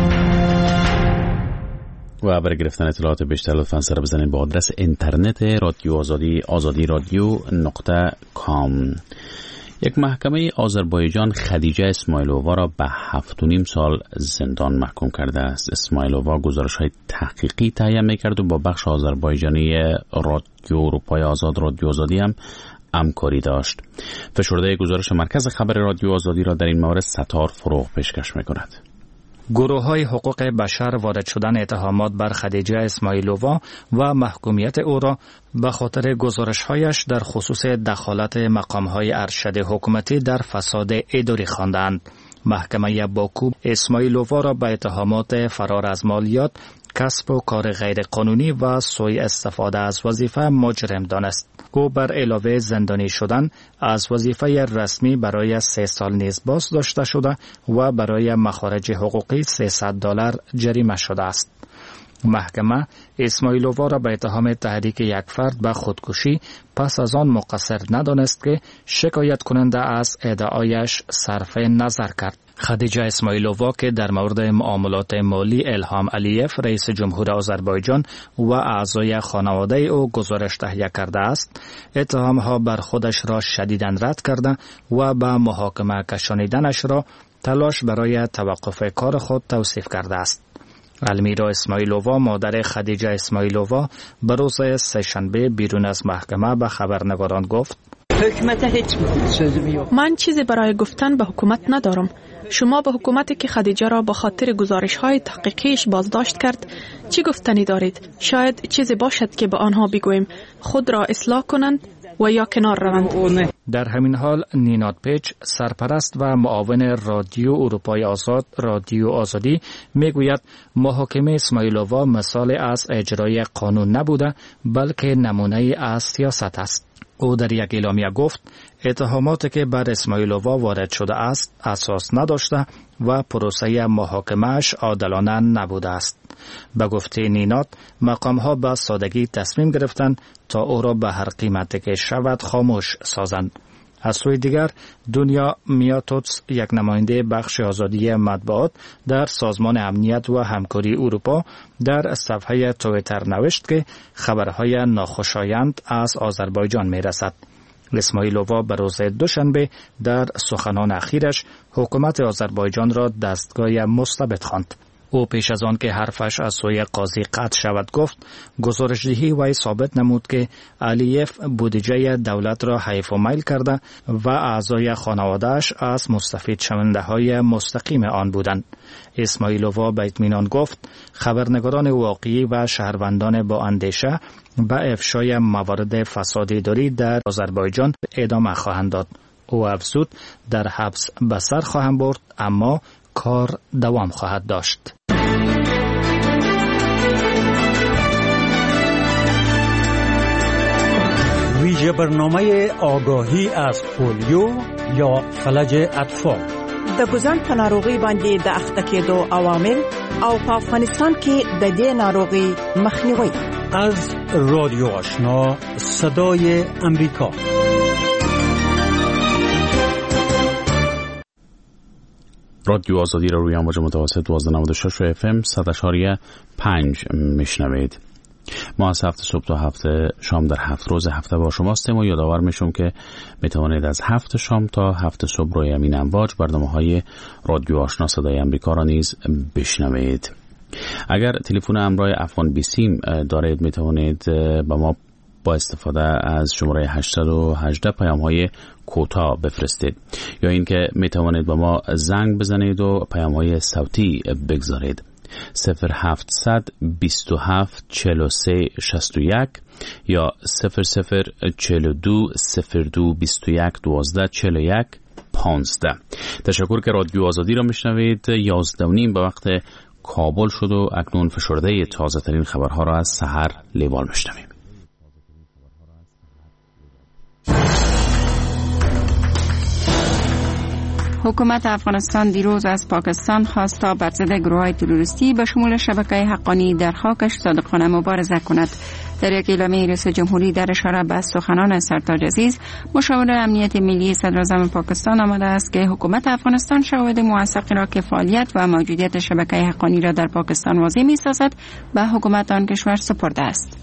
و برای گرفتن اطلاعات بیشتر لطفاً سر بزنید با آدرس اینترنت رادیو آزادی آزادی رادیو نقطه کام. یک محکمه آذربایجان خدیجه اسماعیلووا را به هفت و نیم سال زندان محکوم کرده است. اسماعیلووا گزارش‌های تحقیقی تهیه می‌کرد و با بخش آذربایجانی رادیو اروپای آزاد رادیو آزادی هم همکاری داشت. فشرده گزارش مرکز خبر رادیو آزادی را در این مورد ستار فروغ پیشکش می‌کند. گروه‌های حقوق بشر وارد شدن اتهامات بر خدیجه اسماعیلووا و محکومیت او را به خاطر گزارش‌هایش در خصوص دخالت مقام‌های ارشد حکومتی در فساد اداری خواندند. محکمه باکو اسماعیلووا را به اتهامات فرار از مالیات، کسب و کار غیر قانونی و سوء استفاده از وظیفه مجرم دانست. او بر علاوه زندانی شدن از وظیفه رسمی برای سه سال نیز باز داشته شده و برای مخارج حقوقی سیصد دلار جریمه شده است. محکمه اسماعیلووا را به اتهام تحریک یک فرد به خودکشی پس از آن مقصر ندانست که شکایت کننده از ادعایش صرف نظر کرد. خدیجه اسماعیلووا که در مورد معاملات مالی الهام علیف رئیس جمهور آذربایجان و اعضای خانواده او گزارش تهیه کرده است، اتهامها بر خودش را شدیداً رد کرده و به محاکمه کشانیدنش را تلاش برای توقف کار خود توصیف کرده است. المیرا اسماعیلووا مادر خدیجه اسماعیلووا به روز سه‌شنبه بیرون از محکمه به خبرنگاران گفت: من چیزی برای گفتن به حکومت ندارم. شما به حکومتی که خدیجه را به خاطر گزارش‌های تحقیقیش بازداشت کرد چی گفتنی دارید؟ شاید چیزی باشد که به آنها بگوییم خود را اصلاح کنند و یا کنار روند. در همین حال نیناد پیچ سرپرست و معاون رادیو اروپای آزاد رادیو آزادی میگوید محاکمه اسماعیلووا مثال از اجرای قانون نبوده بلکه نمونه از سیاست است. او در یک اعلامیه گفت اتهاماتی که بر اسماعیلووا وارد شده است اساس نداشته و پروسه محاکمه‌اش عادلانه نبوده است. به گفته نیناد مقام‌ها به سادگی تصمیم گرفتند تا او را به هر قیمتی که شود خاموش سازند. از سوی دیگر دنیا میاتوتس یک نماینده بخش آزادی مطبوعات در سازمان امنیت و همکاری اروپا در صفحه توییتر نوشت که خبرهای ناخوشایند از آذربایجان میرسد. اسماعیلووا به روز دوشنبه در سخنان اخیرش حکومت آذربایجان را دستگاه مستبد خواند. او پیش از آن که حرفش از سوی قاضی قطع شود گفت گزارشدهی وی ثابت نمود که علیف بودجه دولت را حیف و میل کرده و اعضای خانواده‌اش از مستفید شونده های مستقیم آن بودند. اسماعیلووا به اطمینان گفت خبرنگاران واقعی و شهروندان با اندیشه به افشای موارد فساد اداری در آذربایجان ادامه خواهند داد. او افزود در حبس به سر خواهم برد اما کار دوام خواهد داشت. ویژه برنامه آگاهی از پولیو یا فلج اطفال د ګوزن په ناروغي باندې د اخته کېدو عوامل او په افغانستان کې د دې ناروغي مخنیوي. از رادیو آشنا صدای امریکا. رادیو آزادی را روی امواج متوسط دوازده و نود و شش اف ام صد و پنج میشنوید. ما از هفت صبح تا هفت شام در هفت روز هفته با شما هستیم و یادآور میشم که میتوانید از هفت شام تا هفت صبح روی همین امواج برنامه‌های رادیو آشنا صدای امریکا را نیز بشنوید. اگر تلفن همراه افغان بیسیم دارید میتوانید با ما با استفاده از شماره هشت یک هشت پیام‌های کوتاه بفرستید یا اینکه میتوانید با ما زنگ بزنید و پیام‌های صوتی بگذارید. صفر هفتصد بیست و هفت چهل و سه شصت و یک یا صفر صفر چهل و دو صفر دو بیست و یک دوازده چهل و یک پانزده. تشکر که رادیو آزادی را میشنوید. یازده و نیم به وقت کابل شد و اکنون فشرده تازه ترین خبرها را از سحر لیوال میشنویم. حکومت افغانستان دیروز از پاکستان خواست تا بر ضد گروه‌های تروریستی به شمول شبکه حقانی در خاکش صادقانه مبارزه کند. در یک اعلامیه رئیس جمهوری در اشاره به سخنان سرتاج عزیز، مشاور امنیت ملی صدراعظم پاکستان آمده است که حکومت افغانستان شواهد موثقی را که فعالیت و موجودیت شبکه حقانی را در پاکستان واضح می‌سازد به حکومت آن کشور سپرده است.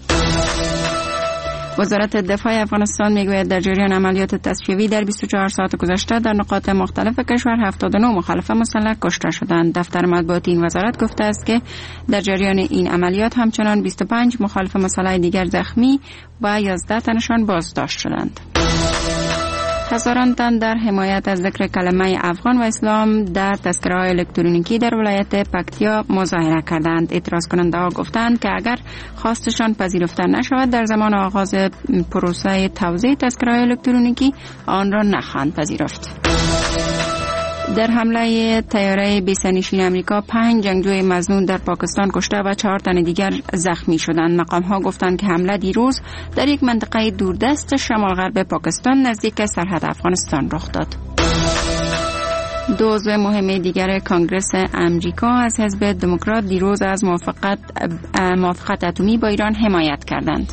وزارت دفاع افغانستان میگوید در جریان عملیات تصفیه‌ای در بیست و چهار ساعت گذشته در نقاط مختلف کشور هفتاد و نه مخالف مسلح کشته شدند. دفتر مطبوعاتی این وزارت گفته است که در جریان این عملیات همچنان بیست و پنج مخالف مسلح دیگر زخمی و یازده تنشان بازداشت شدند. هزاران تن در حمایت از ذکر کلمه افغان و اسلام در تذکره‌های الکترونیکی در ولایت پکتیا مظاهره کردند. اعتراض کننده ها گفتند که اگر خواستشان پذیرفته نشود در زمان آغاز پروسه توزیع تذکره‌های الکترونیکی آن را نخواهند پذیرفت. در حمله طیاره بی‌سرنشین امریکا پنج جنگجوی مظنون در پاکستان کشته و چهار تن دیگر زخمی شدند. مقام‌ها گفتند که حمله دیروز در یک منطقه دوردست شمال غرب پاکستان نزدیک سرحد افغانستان رخ داد. دو عضو مهم دیگر کانگرس امریکا از حزب دموکرات دیروز از موافقت موافقت اتمی با ایران حمایت کردند.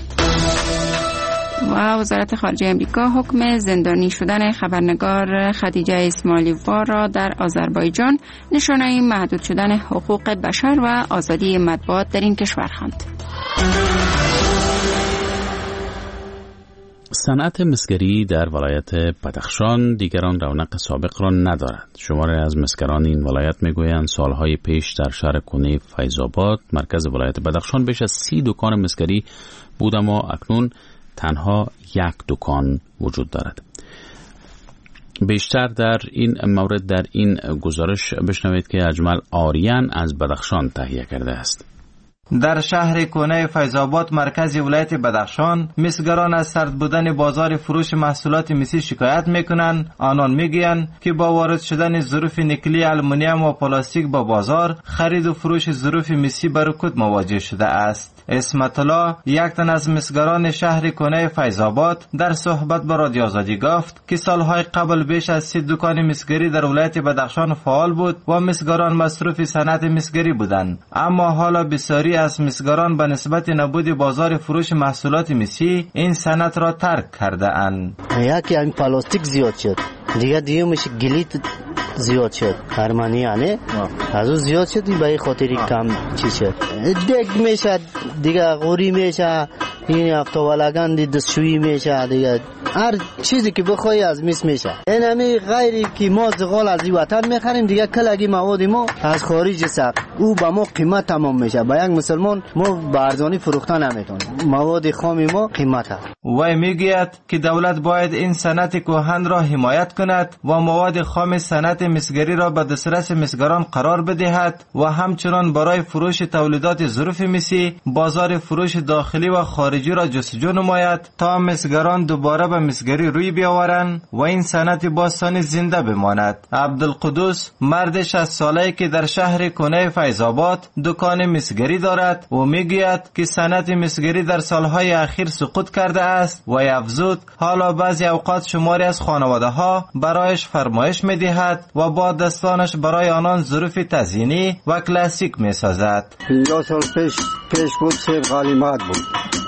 و وزارت خارجه امریکا حکم زندانی شدن خبرنگار خدیجه اسماعیلووا را در آذربایجان نشانه محدود شدن حقوق بشر و آزادی مطبوعات در این کشور خواند. صنعت مسگری در ولایت بدخشان دیگران رونق سابق را ندارد. شماری از مسگران این ولایت میگویند سالهای پیش در شهر کنه فیض‌آباد مرکز ولایت بدخشان بیش از سی دکان مسگری بود، اما اکنون تنها یک دکان وجود دارد. بیشتر در این مورد در این گزارش بشنوید که اجمل آریان از بدخشان تهیه کرده است. در شهر کنه فیض‌آباد مرکز ولایت بدخشان مسگران از سرد بودن بازار فروش محصولات مسی شکایت میکنند. آنان میگویند که با وارد شدن ظروف نکلی آلومینیوم و پلاستیک با بازار خرید و فروش ظروف مسی به رکود مواجه شده است. اسمت الله یک تن از مسگران شهر کنه فیض‌آباد در صحبت با رادیو آزادی گفت که سالهای قبل بیش از سی دکان مسگری در ولایت بدخشان فعال بود و مسگران مصروف صنعت مسگری بودند، اما حالا بسیاری از مسگران به نسبت نبود بازار فروش محصولات مسی این صنعت را ترک کرده اند. یکی این پلاستیک زیاد شد، دیگه دیگه میشه گلیت زیاد شد، هرمانی یعنی از اون زیاد شد به این خاطری کم چی شد، دیگ میشه دیگه غوری میشه، این افتوالگان دی دستشویی میشه، دیگه هر چیزی که بخوای از مس میشه. این همی غیری که ما زغال از این وطن میخریم دیگه کلگی مواد ما از خارج ساخت او با ما قیمت تمام میشه. با یک مسلمان ما به ارزانی فروختن نمیتونیم، مواد خام ما قیمت هست. وی میگوید که دولت باید این صنعت کهن را حمایت کند و مواد خام صنعت مسگری را به دسترس مسگران قرار بدهد و همچنان برای فروش تولیدات ظروف مسی بازار فروش داخلی و خارجی را جستجو نماید تا مسگران دوباره به مسگری روی بیاورند و این صنعت باستانی زنده بماند. عبدالقدوس مرد شصت ساله‌ای که در شهر کنه فیض‌آباد دکان مسگری دارد و میگوید که صنعت مسگری در سالهای اخیر سقوط کرده است و افزود حالا بعضی اوقات شماری از خانواده‌ها برایش فرمایش می‌دهد و با دستانش برای آنان ظروف تزیینی و کلاسیک می‌سازد. پنجاه سال پیش پیش بود سر غالیمات بود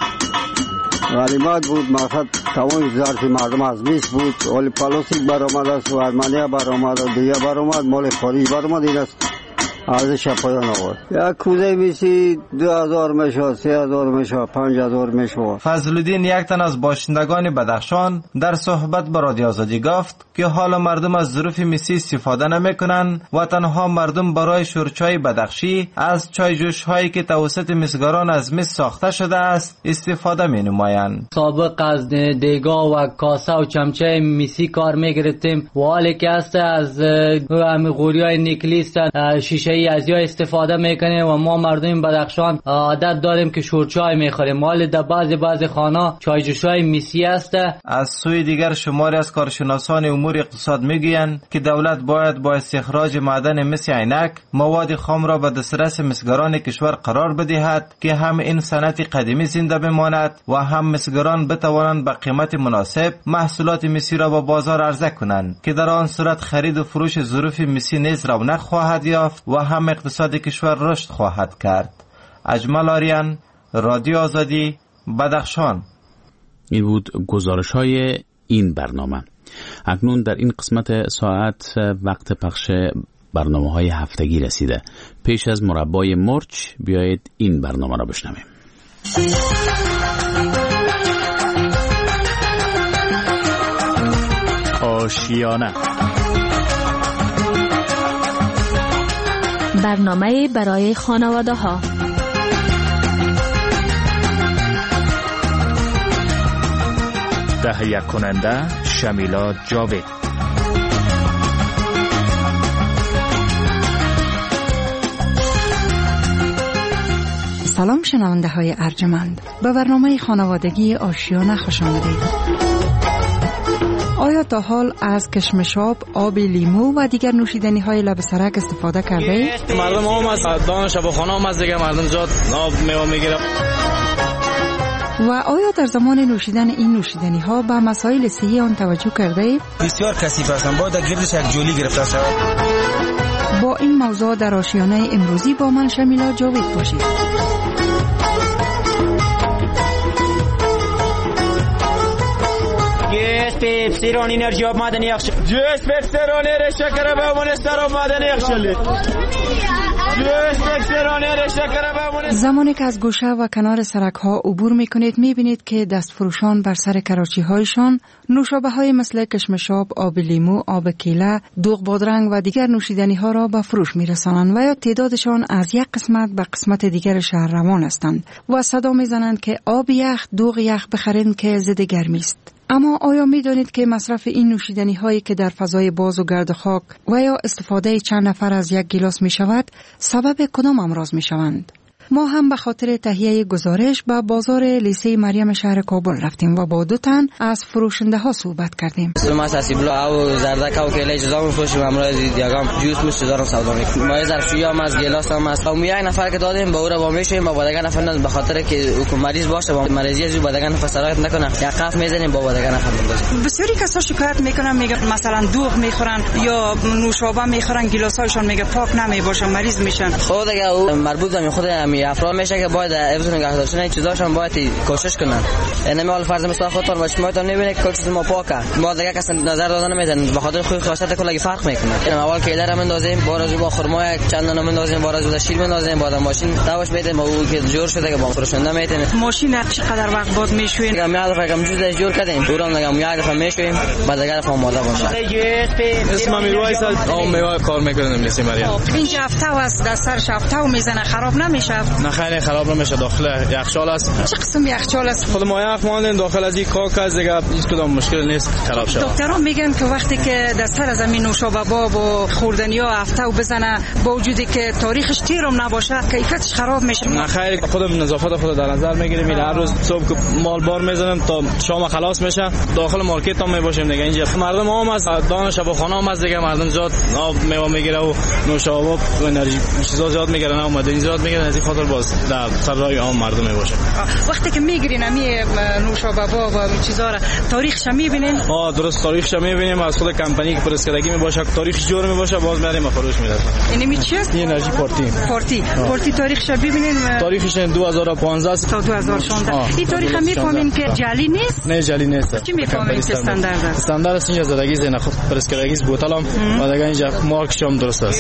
غالیمات بود مقصد تمام زارت مردم از میس بود، ولی پلاستیک برآمد است و ارمانیا برآمد و دیگه برآمد، مال خارج برآمد. این است ارزش پایان آورد. یک کوزه میسی دو هزار میشه، سه هزار میشه، پنج هزار میشه. فضلالدین یک تن از باشندگان بدخشان در صحبت با رادیو آزادی گفت که حالا مردم از ظروف میسی استفاده نمیکنن و تنها مردم برای شورچای بدخشی از چای جوش هایی که توسط مسگران از مس ساخته شده است استفاده می نمایند. سابق از دیگا و کاسه و چمچه میسی کار میگرفتیم و حالی که است از همه غوری های نیکلیس شیشه ای از یا استفاده میکنیم و ما مردم بدخشان عادت داریم که شورچای میخوریم. حالی در بعضی بعضی خانه چای جوش های میسی است. از سوی دیگر شماری از کارشناسان امور اقتصاد میگویند که دولت باید با استخراج معدن مس عینک مواد خام را به دسترس مسگران کشور قرار بدهد که هم این صنعت قدیمی زنده بماند و هم مسگران بتوانند به قیمت مناسب محصولات مسی را به بازار عرضه کنند که در آن صورت خرید و فروش ظروف مسی نیز رونق خواهد یافت و هم اقتصاد کشور رشد خواهد کرد. اجمل آریان، رادیو آزادی، بدخشان. این بود گزارش های این برنامه. اکنون در این قسمت ساعت وقت پخش برنامه های هفتگی رسیده. پیش از مربای مرچ بیایید این برنامه را بشنویم. آشیانه، برنامه برای خانواده ها. تهیه کننده شمیلا جاوید. سلام شنونده های ارجمند، به برنامه خانوادگی آشیانه خوش آمدید. آیا تا حال از کشمشاب، آب لیمو و دیگر نوشیدنی های لب سرک استفاده کرده اید؟ مردم هم از دان شبخانه هم از دیگه مردم زیاد آب میوه میگیره. و آیا در زمان نوشیدن این نوشیدنی ها به مسائل صحی آن توجه کرده اید؟ بسیار کثیف هستند، باید گردش یک جولی گرفته شود. با این موضوع در آشیانه امروزی با من شمیلا جاوید باشید. پپسیران انرژی آب معدنی اخشل جوش پپسیران شکر به منستر آب معدنی اخشل جوش پپسیران شکر به منستر. زمانی که از گوشه و کنار سرک ها عبور می کنید می بینید که دست فروشان بر سر کراچی هایشان نوشابه های مثل کشمشاب، آب لیمو، آب کیله، دوغ بادرنگ و دیگر نوشیدنی ها را به فروش می رسانند و یا تعدادشان از یک قسمت به قسمت دیگر شهر روان هستند و صدا می زنند که آب یخ، دوغ یخ بخرید که ضد گرمی است. اما آیا می دانید که مصرف این نوشیدنی هایی که در فضای باز و گرد خاک و یا استفاده چند نفر از یک گیلاس می شود سبب کدام امراض می شوند؟ ما هم به خاطر تهیه گزارش به بازار لیسه مریم شهر کابل رفتیم و با دو تن از فروشنده ها صحبت کردیم. ما ساسیبلا او زردک او کیله اجازه می‌فروشیم، امروز دیگام جوس موش دارم سودا می‌کنیم. ما ظرفی هم از گلاس هم از او یک نفر که دادیم با او را با میشیم با دیگه نفر به خاطر که او مریض باشه با مریضی از با دیگه نفر سرایت نکنه یا قف میزنیم با دیگه نفر میندازیم. بسیاری کسا شکایت میکنن، میگه مثلا دوغ میخورن یا نوشابه میخورن، گلاسایشون میگه پاک نمیباشه، مریض میشن. خود دیگه او مربوط به خود می افراد میشه که باید حفظ نگاه داشتن این چیزاشون باید کوشش کنن. یعنی ما فرض مثلا خودتون و شمایتون میبینید که چیز ما پاکه، ما دیگه کس نظر دادن نمیدن به خاطر خوی خواستت کلی فرق میکنه. یعنی اول که اداره مندازیم بارازو با خرما چند تا مندازیم، بارازو شیر مندازیم، بعد ماشین داوش میدیم او که جور شده که با فروشنده میتونه ماشین چقدر وقت بعد میشوین؟ میگم میاد فکر کنم جور کردیم دورم میگم میاد فکر میشویم بعد دیگه فهم ماده باشه. اسم میوایس او میوای کار میکنیم لیسی مریم. اینجا هفته است در سر هفته و میزنه خراب نمیشه؟ نه خیلی خراب نمیشه، داخل یخچال است. چه قسم یخچال است؟ خود ما یخ ماندن داخل از این کاک از دیگه هیچ کدام مشکل نیست خراب شه. دکترها میگن که وقتی که در سر زمین نوشابه باب و خوردنی ها هفته و بزنه با وجودی که تاریخش تیرم نباشه کیفیتش خراب میشه. نه خیر، خودم نظافت خود در نظر میگیریم. هر روز صبح که مال بار میزنم تا شام خلاص میشه داخل مارکت هم میباشیم دیگه. اینجا مردم هم از دان شبخانه هم از دیگه مردم زیاد آب میوه میگیره و نوشابه و انرژی چیزا زیاد میگیرن، اومده این زیاد میگیرن از این خود خاطر باز در سر راه عام مردم میباشه. وقتی که میگیرین امی نوشابه و چیزا را تاریخش میبینین؟ آه درست تاریخش میبینیم، از خود کمپانی که پرسکدگی میباشه تاریخ جور میباشه باز میاریم فروش میدیم. این می چی است؟ انرژی پارتی. پارتی. پارتی تاریخش ببینین؟ تاریخش دو هزار و پانزده تا دو هزار و شانزده. این تاریخ میفهمین که جعلی نیست؟ نه جعلی نیست. چی میفهمین که استاندارد است؟ استاندارد است اینجا زدگی زینه خود پرسکدگی بوتلم و دیگه اینجا مارکش هم درست است.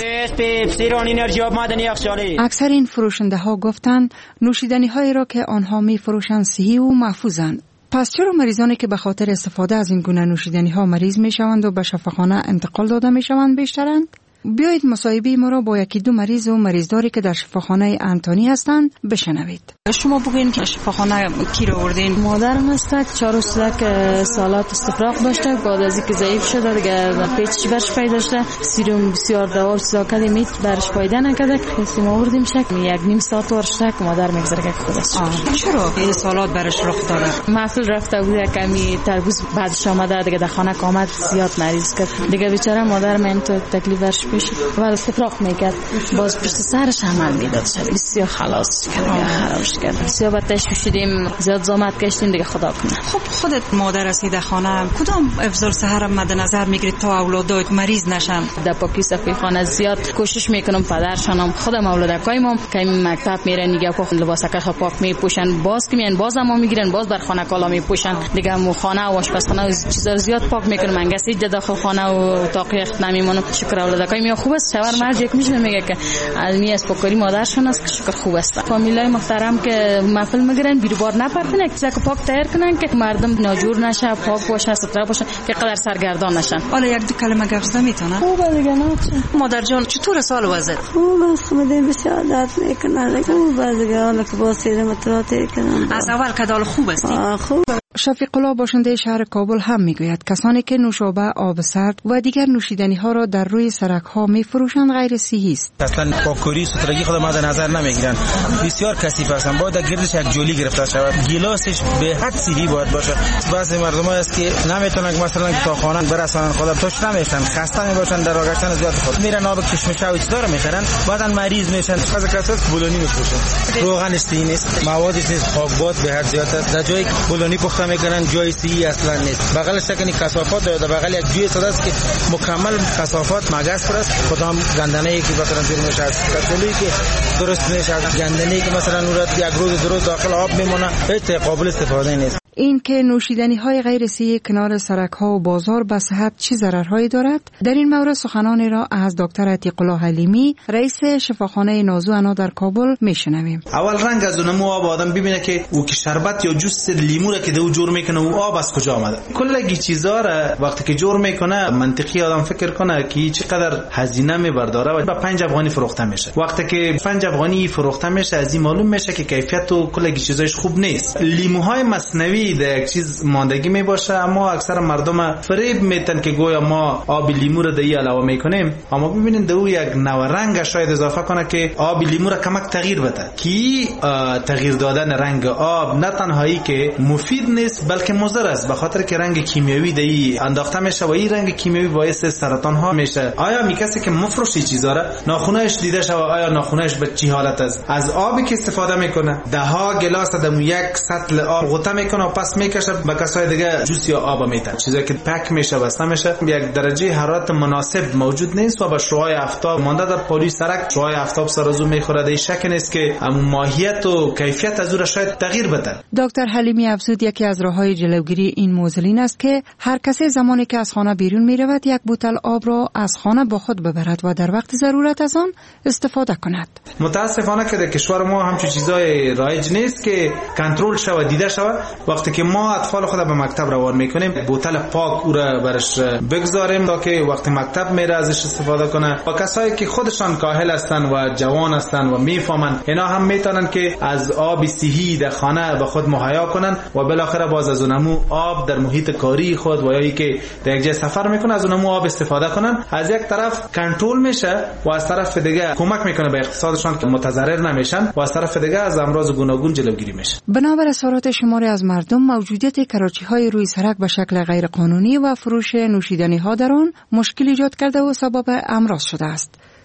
اکثر این فروشنده ها گفتند نوشیدنی هایی را که آنها می فروشند صحی و محفوظند. پس چرا مریضانی که به خاطر استفاده از این گونه نوشیدنی ها مریض می شوند و به شفاخانه انتقال داده می شوند بیشترند؟ بیایید مصاحبه ما را با یکی دو مریض و مریضداری که در شفاخانه انتونی هستند بشنوید. شما بگوین که شفاخانه کی رو آوردین؟ مادرم است، چهار روز که سالات استفراغ داشته، بعد از اینکه ضعیف شده دیگه پیچش برش پیدا داشته، سیروم بسیار دوا چیزا کردیم میت برش پیدا نکرده، کسی آوردیم شک یک نیم ساعت ورشته که مادر میگذره که خودش. چرا این سالات برش رخ داده؟ محفل رفته بود کمی تربوز بعدش آمده دیگه در خانه آمد زیاد مریض کرد. دیگه بیچاره مادر من تو تکلیفش ولی استفراغ میکرد، باز پشت سرش عمل میداد، شد بسیار خلاص کرد، خرابش کرد، بسیار بتش کشیدیم، زیاد زحمت کشیدیم دیگه خدا کنه. خب خودت مادر هستی در خانه، کدام افضل سحر مد نظر میگیرید تا اولادات مریض نشن؟ در پاکی صفی خانه زیاد کوشش میکنم پدرشانم خودم اولادکایم که مکتب میرن دیگه پاک لباسکش پاک میپوشن، باز که میان باز هم میگیرن باز بر خانه کالا میپوشن دیگه، مو خانه و آشپزخانه چیزا زیاد پاک میکنم، انگسی داخل خانه و اتاق یخت نمیمونم. شکر اولادکایم خوب است. شوهر مرد یک میشه میگه که علمی از پاکاری مادرشون است که شکر خوب است. فامیلای محترم که محفل میگیرن بیروبار نپرتن، یک چیزا که پاک تایر کنن که مردم ناجور نشه، پاک باشه، ستره باشه، که قدر سرگردان نشن. حالا یک دو کلمه گفت میتونن؟ خوبه دیگه نه. مادر جان چطور سال وضعیت؟ خوب است، خودم بسیار میکنن. خوبه دیگه، حالا که با سیر متراتی کنن. از اول کدال خوب است. خوب. شفیق الله باشنده شهر کابل هم میگوید کسانی که نوشابه، آب سرد و دیگر نوشیدنی ها را در روی سرک ها میفروشند غیر صحی است. اصلا پاکوری سترگی خود مد نظر نمیگیرن، بسیار کثیف هستند، باید گردش یک جولی گرفته شود، گیلاسش به حد صحی باید باشه. بعضی مردم است که نمیتونن مثلا تا خانه برسونن، خدا توش نمیشن، خسته میباشن، در آگشتن زیاد خود میرن آب کشمشه و چیزا رو میخرن، بعدن مریض میشن. از کساس بولونی میفروشن، روغن صحی نیست، موادش نیست، پاکبات به حد زیاد است. در جای بولونی پخته میکنن جای صحی اصلا نیست. بغلش تکنی کثافات داره، بغل یک جوی ساده است که مکمل کثافات مگس پر است. کدام گندنه‌ای که مثلا دور میشه از کسولی که درست میشه، از گندنه‌ای که مثلا نورات یک روز درست داخل آب میمونه، هیچ قابل استفاده نیست. این که نوشیدنی های غیر صحی کنار سرک ها و بازار به صحت چه ضررهایی دارد؟ در این مورد سخنانی را از دکتر عتیق الله حلیمی رئیس شفاخانه نازو انا در کابل میشنویم. اول رنگ از اونم آب آدم ببینه که او که شربت یا جوس لیمو را که دو جور میکنه او آب از کجا آمده. کلگی چیزا را وقتی که جور میکنه منطقی آدم فکر کنه که چقدر هزینه میبرداره و با پنج افغانی فروخته میشه. وقتی که پنج افغانی فروخته میشه از این معلوم میشه که کیفیت و کلگی چیزاش خوب نیست. لیموهای مصنوعی در یک چیز ماندگی می باشه، اما اکثر مردم فریب میتن که گویا ما آب لیمو رو دهی علاوه میکنیم، اما ببینید دو یک نو رنگ شاید اضافه کنه که آب لیمو رو کمک تغییر بده. کی تغییر دادن رنگ آب نه تنهایی که مفید نیست بلکه مضر است، به خاطر که رنگ کیمیایی دهی انداخته میشه و این رنگ کیمیایی باعث سرطان ها میشه. آیا می کسی که مفروشی چیزا را ناخونهش دیده شو آیا ناخونهش به چی حالت است؟ از آبی که استفاده میکنه ده ها گلاس دم یک سطل آب غوطه میکنه و پس میکشه به کسای دیگه جوس یا آب میتن، چیزی که پک میشه بسته میشه. یک درجه حرارت مناسب موجود نیست و با شعاع آفتاب مانده در پالی سرک شعاع آفتاب سرازو میخوره. در شک نیست که هم ماهیت و کیفیت از اون شاید تغییر بده. دکتر حلیمی افزود یکی از راههای جلوگیری این موضوع این است که هر کسی زمانی که از خانه بیرون میرود یک بوتل آب را از خانه با خود ببرد و در وقت ضرورت از آن استفاده کند. متاسفانه که در کشور ما همچین چیزای رایج نیست که کنترل شوه دیده شوه. وقتی که ما اطفال خود به مکتب روان میکنیم بوتل پاک او را برش بگذاریم تا که وقتی مکتب میره ازش استفاده کنه. و کسایی که خودشان کاهل هستن و جوان هستن و میفهمن اینا هم میتونن که از آب صحی در خانه به خود مهیا کنن و بالاخره باز از اونمو آب در محیط کاری خود و یا ای که در یک جای سفر میکنه از اونمو آب استفاده کنن. از یک طرف کنترل میشه و از طرف دیگه کمک میکنه به اقتصادشان که متضرر نمیشن و از طرف دیگه از امراض گوناگون جلوگیری میشه. بنابر اظهارات شماری از مردم موجودیت کراچی های روی سرک به شکل غیر قانونی و فروش نوشیدنی ها در آن مشکل ایجاد کرده و سبب امراض شده است.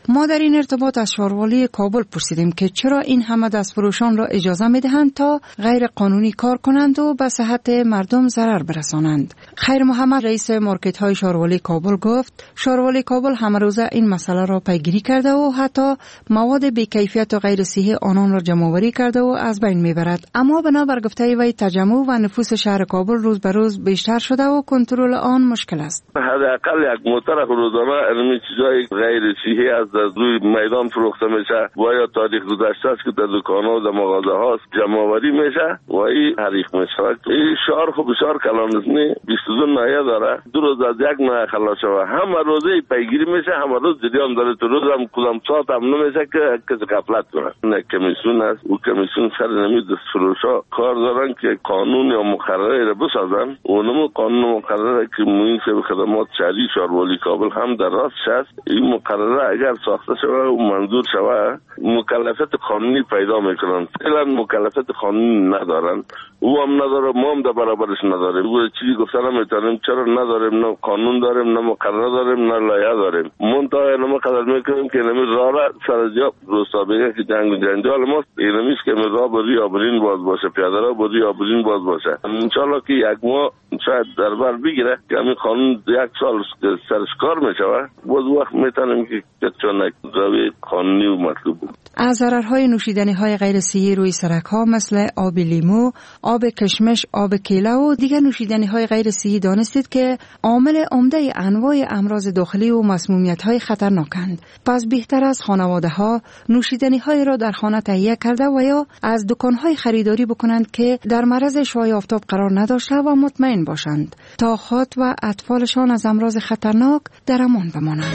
ما در این ارتباط از شاروالی کابل پرسیدیم که چرا این همه دستفروشان را اجازه میدهند تا غیر قانونی کار کنند و به صحت مردم ضرر برسانند. خیر محمد رئیس مارکت های شاروالی کابل گفت شاروالی کابل همه روزه این مسئله را پیگیری کرده و حتی مواد بی‌کیفیت و غیر صحی آنان را جمع‌آوری کرده و از بین میبرد. اما بنابر گفته وی تجمع و نفوس شهر کابل روز به روز بیشتر شده و کنترل آن مشکل است. حداقل یک موتر روزانه علمی چیزای غیر صحی از روی میدان فروخته میشه و یا تاریخ گذشته است که در دکان‌ها و در مغازه ها جمع‌آوری میشه و این حریق میشه. این شهر خب بسیار کلان است، نه بیست و دو ناحیه داره، دو روز از یک ناحیه خلاص شوه، همه روزه پیگیری میشه، همه روز جریان داره، تو روز هم کدام ساعت هم نمیشه که کسی غفلت کنه. نه کمیسیون است، او کمیسیون سر نمی دست فروشا کار دارن که قانون یا مقرره را بسازن. اونم قانون مقرره که محیط خدمات شهری شاروالی کابل هم در راست است. این مقرره اگر ساخته شود و منظور شود مکلفیت قانونی پیدا میکنن. فعلا مکلفیت قانونی ندارن، او هم نداره، ما هم در برابرش نداریم. او چیزی گفتن نمیتونیم، چرا نداریم؟ نه قانون داریم، نه مقرره داریم، نه لایحه داریم. منتها اینم قدر میکنیم که نمی راه را سر جا روستا بگه که جنگ و جنجال ماست، اینمیست که راه بری آبرین باز باشه، پیاده را بری آبرین باز باشه. انشالله که یک ماه شاید در بر بگیره که همین قانون یک سال سرش کار میشوه، باز وقت میتونیم که چون یک روی قانونی و مطلوب بود. از ضررهای نوشیدنی های غیر صحی روی سرک ها مثل آب لیمو، آب کشمش، آب کیله و دیگر نوشیدنی های غیر صحی دانستید که عامل عمده انواع امراض داخلی و مسمومیت های خطرناکند. پس بهتر است خانواده ها نوشیدنی های را در خانه تهیه کرده و یا از دکان های خریداری بکنند که در معرض شعاع آفتاب قرار نداشته و مطمئن باشند تا خود و اطفالشان از امراض خطرناک در امان بمانند.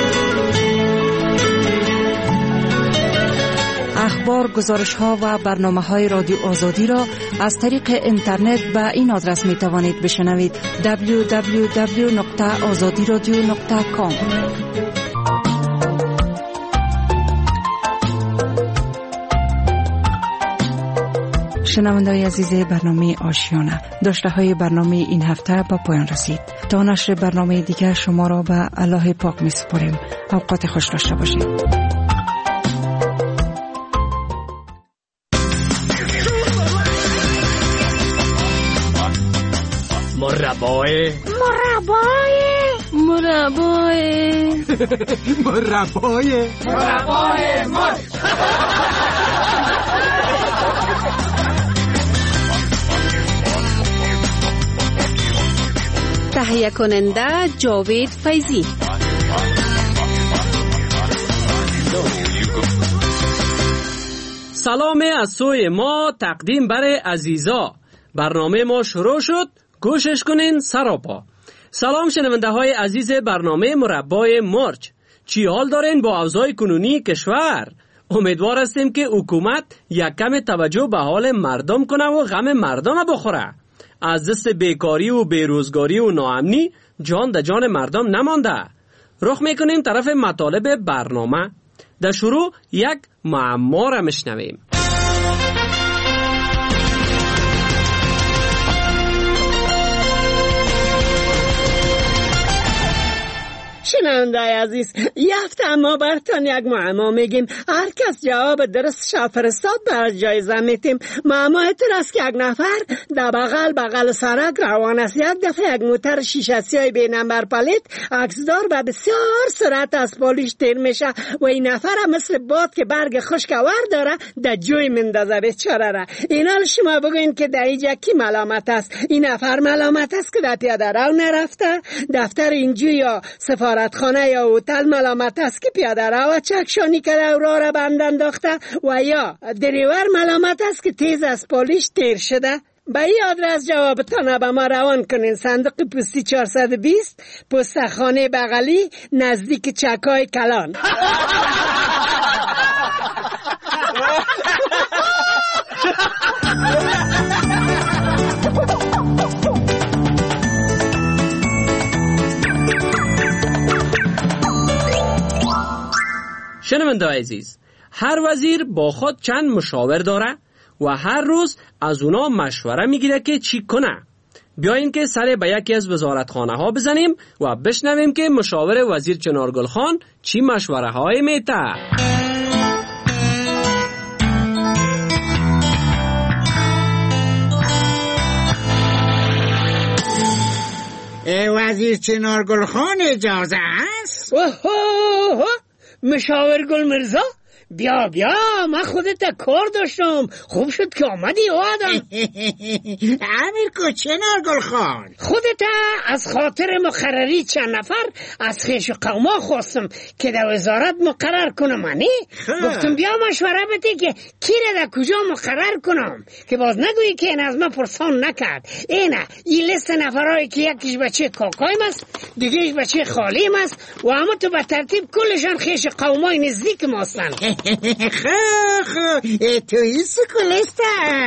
اخبار، گزارش‌ها و برنامه‌های رادیو آزادی را از طریق اینترنت به این آدرس می‌توانید بشنوید: دبلیو دبلیو دبلیو دات آزادی رادیو دات کام. شنونده‌های عزیز برنامه آشیانه، داشته‌های برنامه این هفته به پایان رسید. تا نشر برنامه دیگر شما را به الله پاک می‌سپاریم. اوقات خوش داشته باشید. مربای مربای مربای مربای مربای مار تهیه کننده جاوید فیضی. سلام از سوی ما تقدیم بر عزیزا. برنامه ما شروع شد، گوشش کنین سراپا. سلام شنونده های عزیز برنامه مربای مرچ، چی حال دارین با اوضاع کنونی کشور؟ امیدوار هستیم که حکومت یک کم توجه به حال مردم کنه و غم مردم بخوره. از دست بیکاری و بیروزگاری و ناامنی جان در جان مردم نمانده. رخ میکنیم طرف مطالب برنامه. در شروع یک معما را میشنویم. شنونده عزیز، یفته ما برتان یک معما میگیم، هر کس جواب درست شا فرستاد بر جایزه میتیم. معما اینطور است که یک نفر در بغل بغل سرک روان است. یک دفعه یک موتر شیشه سیاه بی نمبر پلیت عکسدار به بسیار سرعت از پلیش تیر میشه و این نفر مثل باد که برگ خشکاور داره در جوی مندازه بیچاره را. اینا شما بگوین که در اینجا کی ملامت است؟ این نفر ملامت است که در پیاده رو نرفته؟ دفتر اینجا یا سفارتخانه یا هتل ملامت است که پیاده رو چکشانی کرده و راه را بند انداخته؟ و یا دریور ملامت است که تیز از پلیش تیر شده؟ به این آدرس جوابتان به ما روان کنین. صندوق پستی چهارصد و بیست، پستخانه بغلی، نزدیک چکای کلان. شنونده عزیز، هر وزیر با خود چند مشاور داره و هر روز از اونا مشوره میگیره که چی کنه. بیاییم که سر به یکی از وزارتخانه ها بزنیم و بشنویم که مشاور وزیر چنارگل خان چی مشوره های میته. وزیر چنارگل خان اجازه است؟ مشاور گل مرزا بیا بیا، من خودت کار داشتم، خوب شد که آمدی آدم. امیر کو چنارگل خان، خودت از خاطر مقرری چند نفر از خیش قوما خواستم که در وزارت مقرر کنم. منی گفتم بیا مشوره بده که کی را در کجا مقرر کنم، که باز نگویی که این از من پرسان نکرد. اینه این لیست نفرهایی که یکیش بچه کاکایم است، دیگهش بچه خالیم است و اما تو به ترتیب کلشان خیش قومای نزدیک ما هستند. خو خو تو ایسو کلسته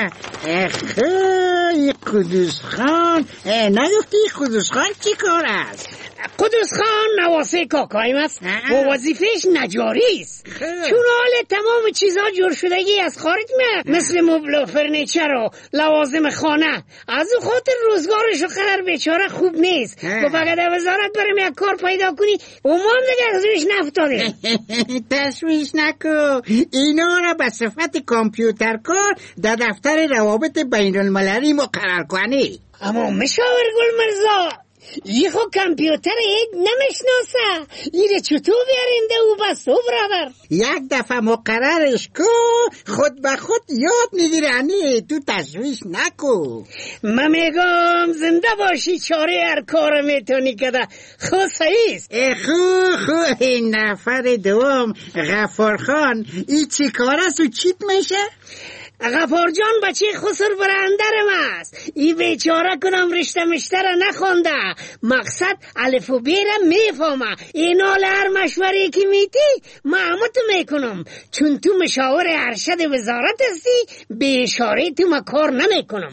خو قدوس خان، نگفتی قدوس خان چی کار است؟ قدوس خان نواسه کاکایم است و وظیفهش نجاری است، چون حال تمام چیزها جور شدگی از خارج میاد، مثل مبل و فرنیچر و لوازم خانه. از او خاطر روزگارش و قدر بیچاره خوب نیست و فقط در وزارت برم یک کار پیدا کنی و ما هم دیگه ازش نفتاده. تشویش نکو، اینا را به صفت کامپیوتر کار در دفتر روابط بین المللی مقرر کنی. اما مشاور گل مرزا، ای خو کامپیوتر هیچ نمیشناسه، ایره چطور بیارنده او بس او برابر یک دفعه مقررش کو خود به خود یاد میگیرنی، تو تشویش نکو. من میگم زنده باشی، چاره هر کار میتونی کده، خو سعیست. خو خو این نفر دوم غفار خان، ای چی کار است و چیت میشه؟ غفار جان بچه خسر برندرم است، ای بیچاره کنم رشته مشتره نخونده، مقصد الف و بی را میفهمه. این حال هر مشوری که میتی من همه تو میکنم، چون تو مشاور ارشد وزارت هستی، به اشاره تو ما کار نمیکنم.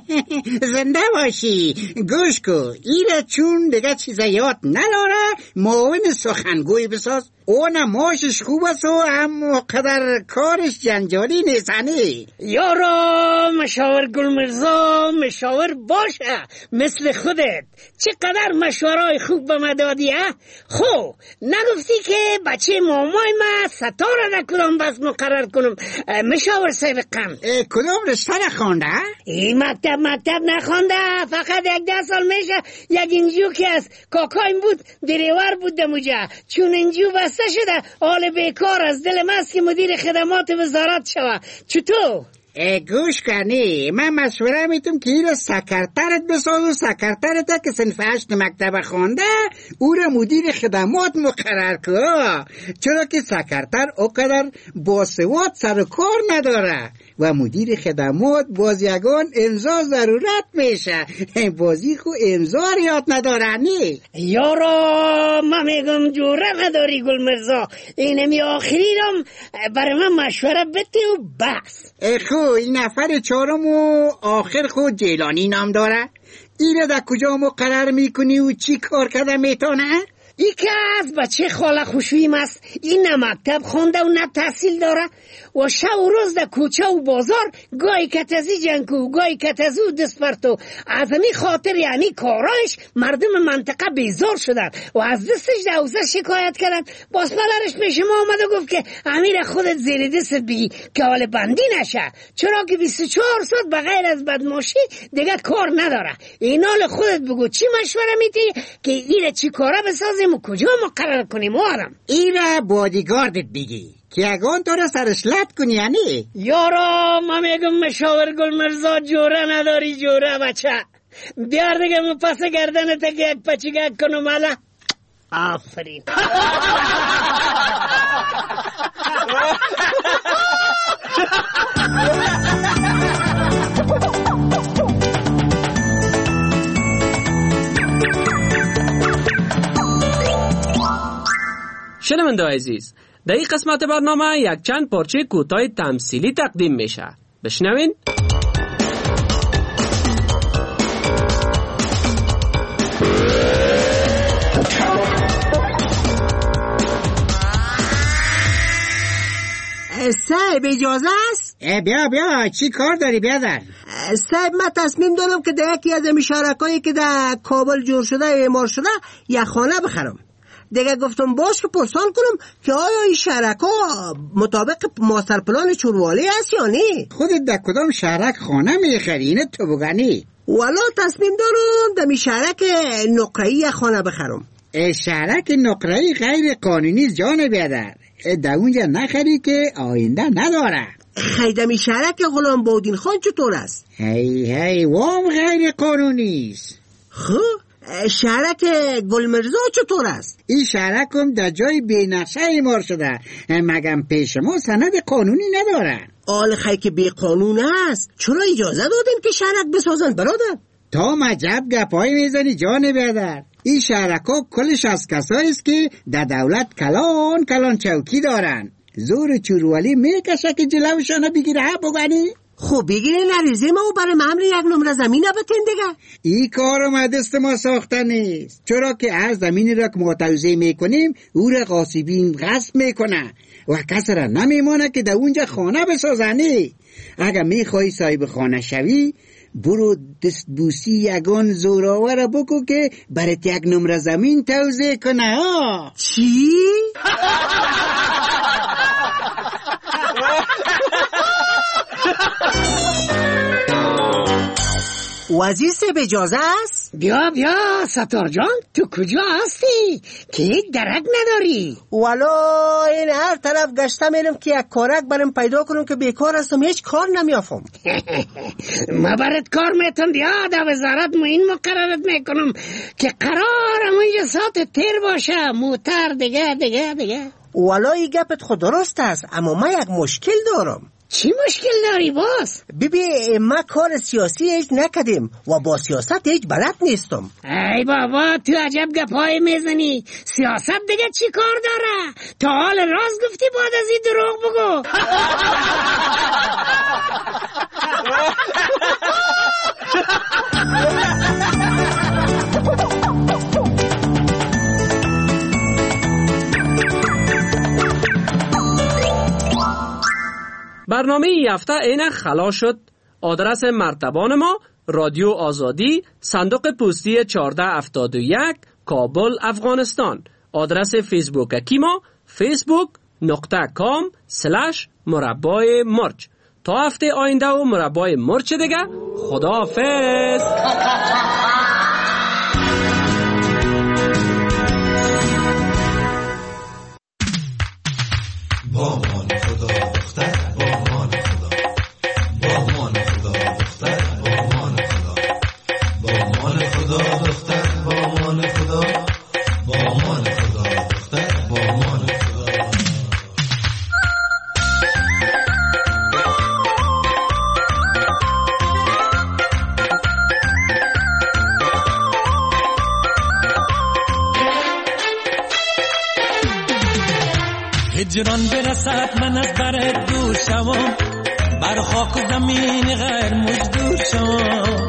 زنده باشی، گوش کو، ای را چون دیگه چیزا یاد نداره معاون سخنگوی بساز، اون ماشش خوب است و هم قدر کارش جنجالی نیستنی. یارا مشاور گل مرزا مشاور باشه مثل خودت، چقدر مشورای خوب به من دادی. خو نگفتی که بچه مامای من ستاره را کدام بس مقرر کنم مشاور سابقم؟ کدام رشته نخونده؟ این مکتب مکتب نخونده، فقط یک ده سال میشه یک انجیو که از کاکایم بود دریور بود دموجه، چون انجیو بسته شده حال بیکار از دل مست که مدیر خدمات وزارت شوه. چطور؟ گوش کنی، من مشوره میتونم که این سکرترت بساز و سکرترت که صنف هشت مکتب خونده او را مدیر خدمات مقرر که، چرا که سکرتر او قدر باسواد سر و کار نداره و مدیر خدمات باز یگان امضا ضرورت میشه، بازی خو امضا یاد ندارنی. یارا من میگم جوره نداری گل مرزا، اینمی آخری رم برای من مشوره بده و بس. خو این نفر چهارم و آخر خود جیلانی نام داره، این در کجا مقرر میکنی و چی کار کرده میتونه؟ ای که از بچه خاله خوشویم است، این نه مکتب خونده و نه تحصیل داره و شب و روز در کوچه و بازار گاهی کتزی جنکو گاهی کتزو دست پرتو، از همی خاطر یعنی کارایش مردم منطقه بیزار شدن و از دستش دوزه شکایت کردن. باز پدرش پیش ما آمد و گفت که امیر خودت زیر دستت بگی که حال بندی نشه، چرا که بیست و چهار ساعت بغیر از بدماشی دیگه کار نداره. این حال خودت بگو چی مشوره میدی که ایره چی کاره بسازیم و کجا مقرر کنیم؟ آرم ایره بادیگاردت بگی که یگان تو را سرش لط کنی یعنی؟ یارا من میگم مشاور گل مرزا جوره نداری جوره بچه، بیار دیگه من پس گردنه تا که یک پچگک کنم. حالا آفرین. شنونده عزیز، در این قسمت برنامه یک چند پارچه کوتاه تمثیلی تقدیم میشه، بشنوین. صاحب اجازه است؟ بیا بیا چی کار داری بیادر؟ صاحب من تصمیم دارم که در یکی از این شرکایی که در کابل جور شده اعمار شده یک خانه بخرم. دیگه گفتم باش که پرسان کنم که آیا این شرکا مطابق ماستر پلان چوروالی هست یا نه؟ خودت در کدام شرک خانه میخری؟ اینه تو بگنی؟ والا تصمیم دارم در می شرک نقره‌ای خانه بخرم. شرک نقره‌ای غیر قانونی جان بیادر، در اونجا نخری که آینده نداره. خیدمی شرک غلام بودین خان چطور است؟ هی هی وام غیر قانونی است. خب شرک گلمرزا چطور است؟ این شرک هم در جای بی نقشه اعمار شده، مگم پیش ما سند قانونی نداره. آل خی که بی قانون است، چرا اجازه دادین که شرک بسازن برادر؟ تا مجب گپایی میزنی جان بیادر. این شرکا کلش از کسایی است که در دولت کلان کلان چوکی دارن، زور چوروالی میکشه که جلوشانو بگیره. بگنی خب بگیره نریزه ما و برای ممر یک نمره زمین بتین دیگه. این کار ما دست ما ساخته نیست، چرا که هر زمینی را که ما توزیع میکنیم او را غاصبین غصب میکنه و کسی را نمیمانه که در اونجا خانه بسازنی. اگر میخوایی صاحب خانه شوی برو دست بوسی یگان زوراور بکو که برات یک نمره زمین توزیع کنه. ها چی؟ وزیر به اجازه است؟ بیا بیا ستار جان، تو کجا هستی که یک درک نداری؟ والا این هر طرف گشته میرم که یک کارک برم پیدا کنم که بیکار هستم، هیچ کار نمیافم. ما برات کار میتونم، بیا در وزارت ما این مقررت میکنم که قرار همونجا ساعت تیر باشه موتر دیگه دیگه دیگه. والا این گپت خود درست است، اما من یک مشکل دارم. چی مشکل داری باز؟ بیبی ما کار سیاسی هیچ نکدیم و با سیاست هیچ بلد نیستم. ای بابا تو عجب گپای میزنی، سیاست دیگه چی کار داره؟ تا حال راست گفتی بعد از این دروغ بگو. برنامه ای هفته اینک خلاص شد. آدرس مرتبان ما رادیو آزادی، صندوق پستی چهارده هفتاد و یک، کابل، افغانستان. آدرس فیسبوک کی ما فیسبوک نقطه کام سلش مربای مرچ. تا هفته آینده و مربای مرچ دیگه. خداحافظ. با مان خدا دختر، با مان خدا، با مان خدا دختر، با مان خدا، با مان خدا دختر، با مان خدا، با مان خدا دختر، با مان خدا. هجران برسد من از برت دور شوم، بر خاک و زمین غیر مزدور شوم.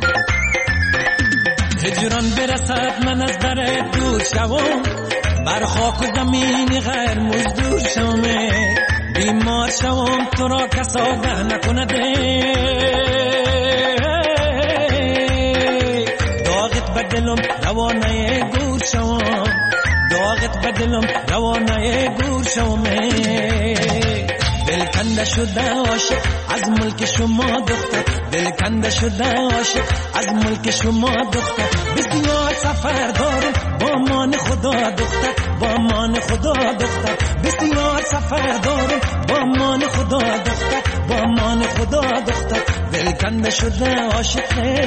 هجران برسد من از برت دور شوم، بر خاک و زمین غیر مزدور شوم. بیمار شوم تو را کس آگه نکنده، داغت بدلم روانه گور شوم، داغت بدلم روانه گور شوم. دل کنده شده عاشق از ملک شما دختر، دل کنده شده عاشق از ملک شما دختر. بسیار سفر دارم با مان خدا دختر، با مان خدا دختر. بسیار سفر دارم با مان خدا دختر، با مان خدا دختر. دل کنده شده عاشق.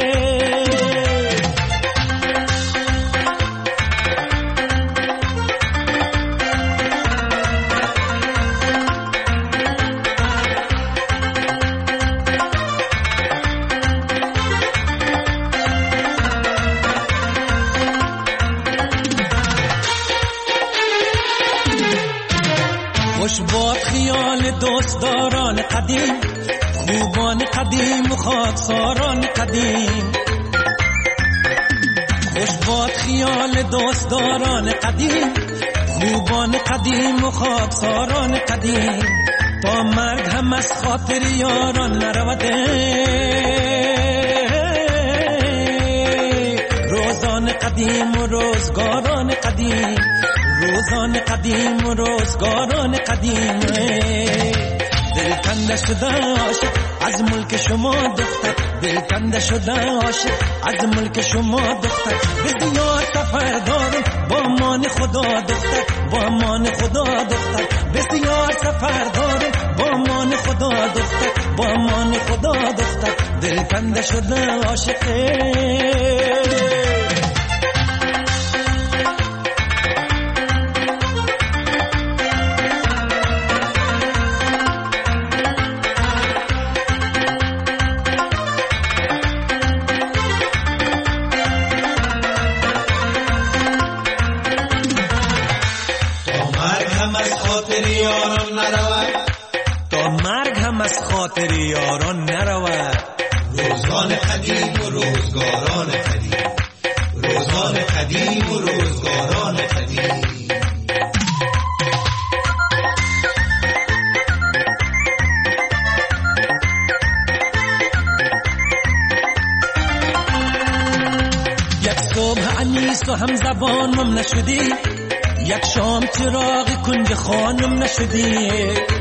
خوش باد خیال دوستداران قدیم، خوبان قدیم و خاکساران قدیم. خوش باد خیال دوستداران قدیم، خوبان قدیم و خاکساران قدیم. تا مرگ هم از خاطر یاران نرود. روزان قدیم و روزگاران قدیم، روزان قدیم و روزگاران قدیم. دل کنده شده عاشق از ملک شما دختر، دل کنده شده عاشق از ملک شما دختر. بسیار سفر دارم با امان خدا دختر، با امان خدا دختر. بسیار سفر دارم با امان خدا دختر، با امان خدا دختر. دل کنده شده عاشقه. خاطر یاران نرود. روزگان قدیم و روزگاران قدیم، روزگان قدیم و روزگاران قدیم. یک صبح انیس و هم زبانم نشدی، یک شام چراغ کنج خانم نشدی.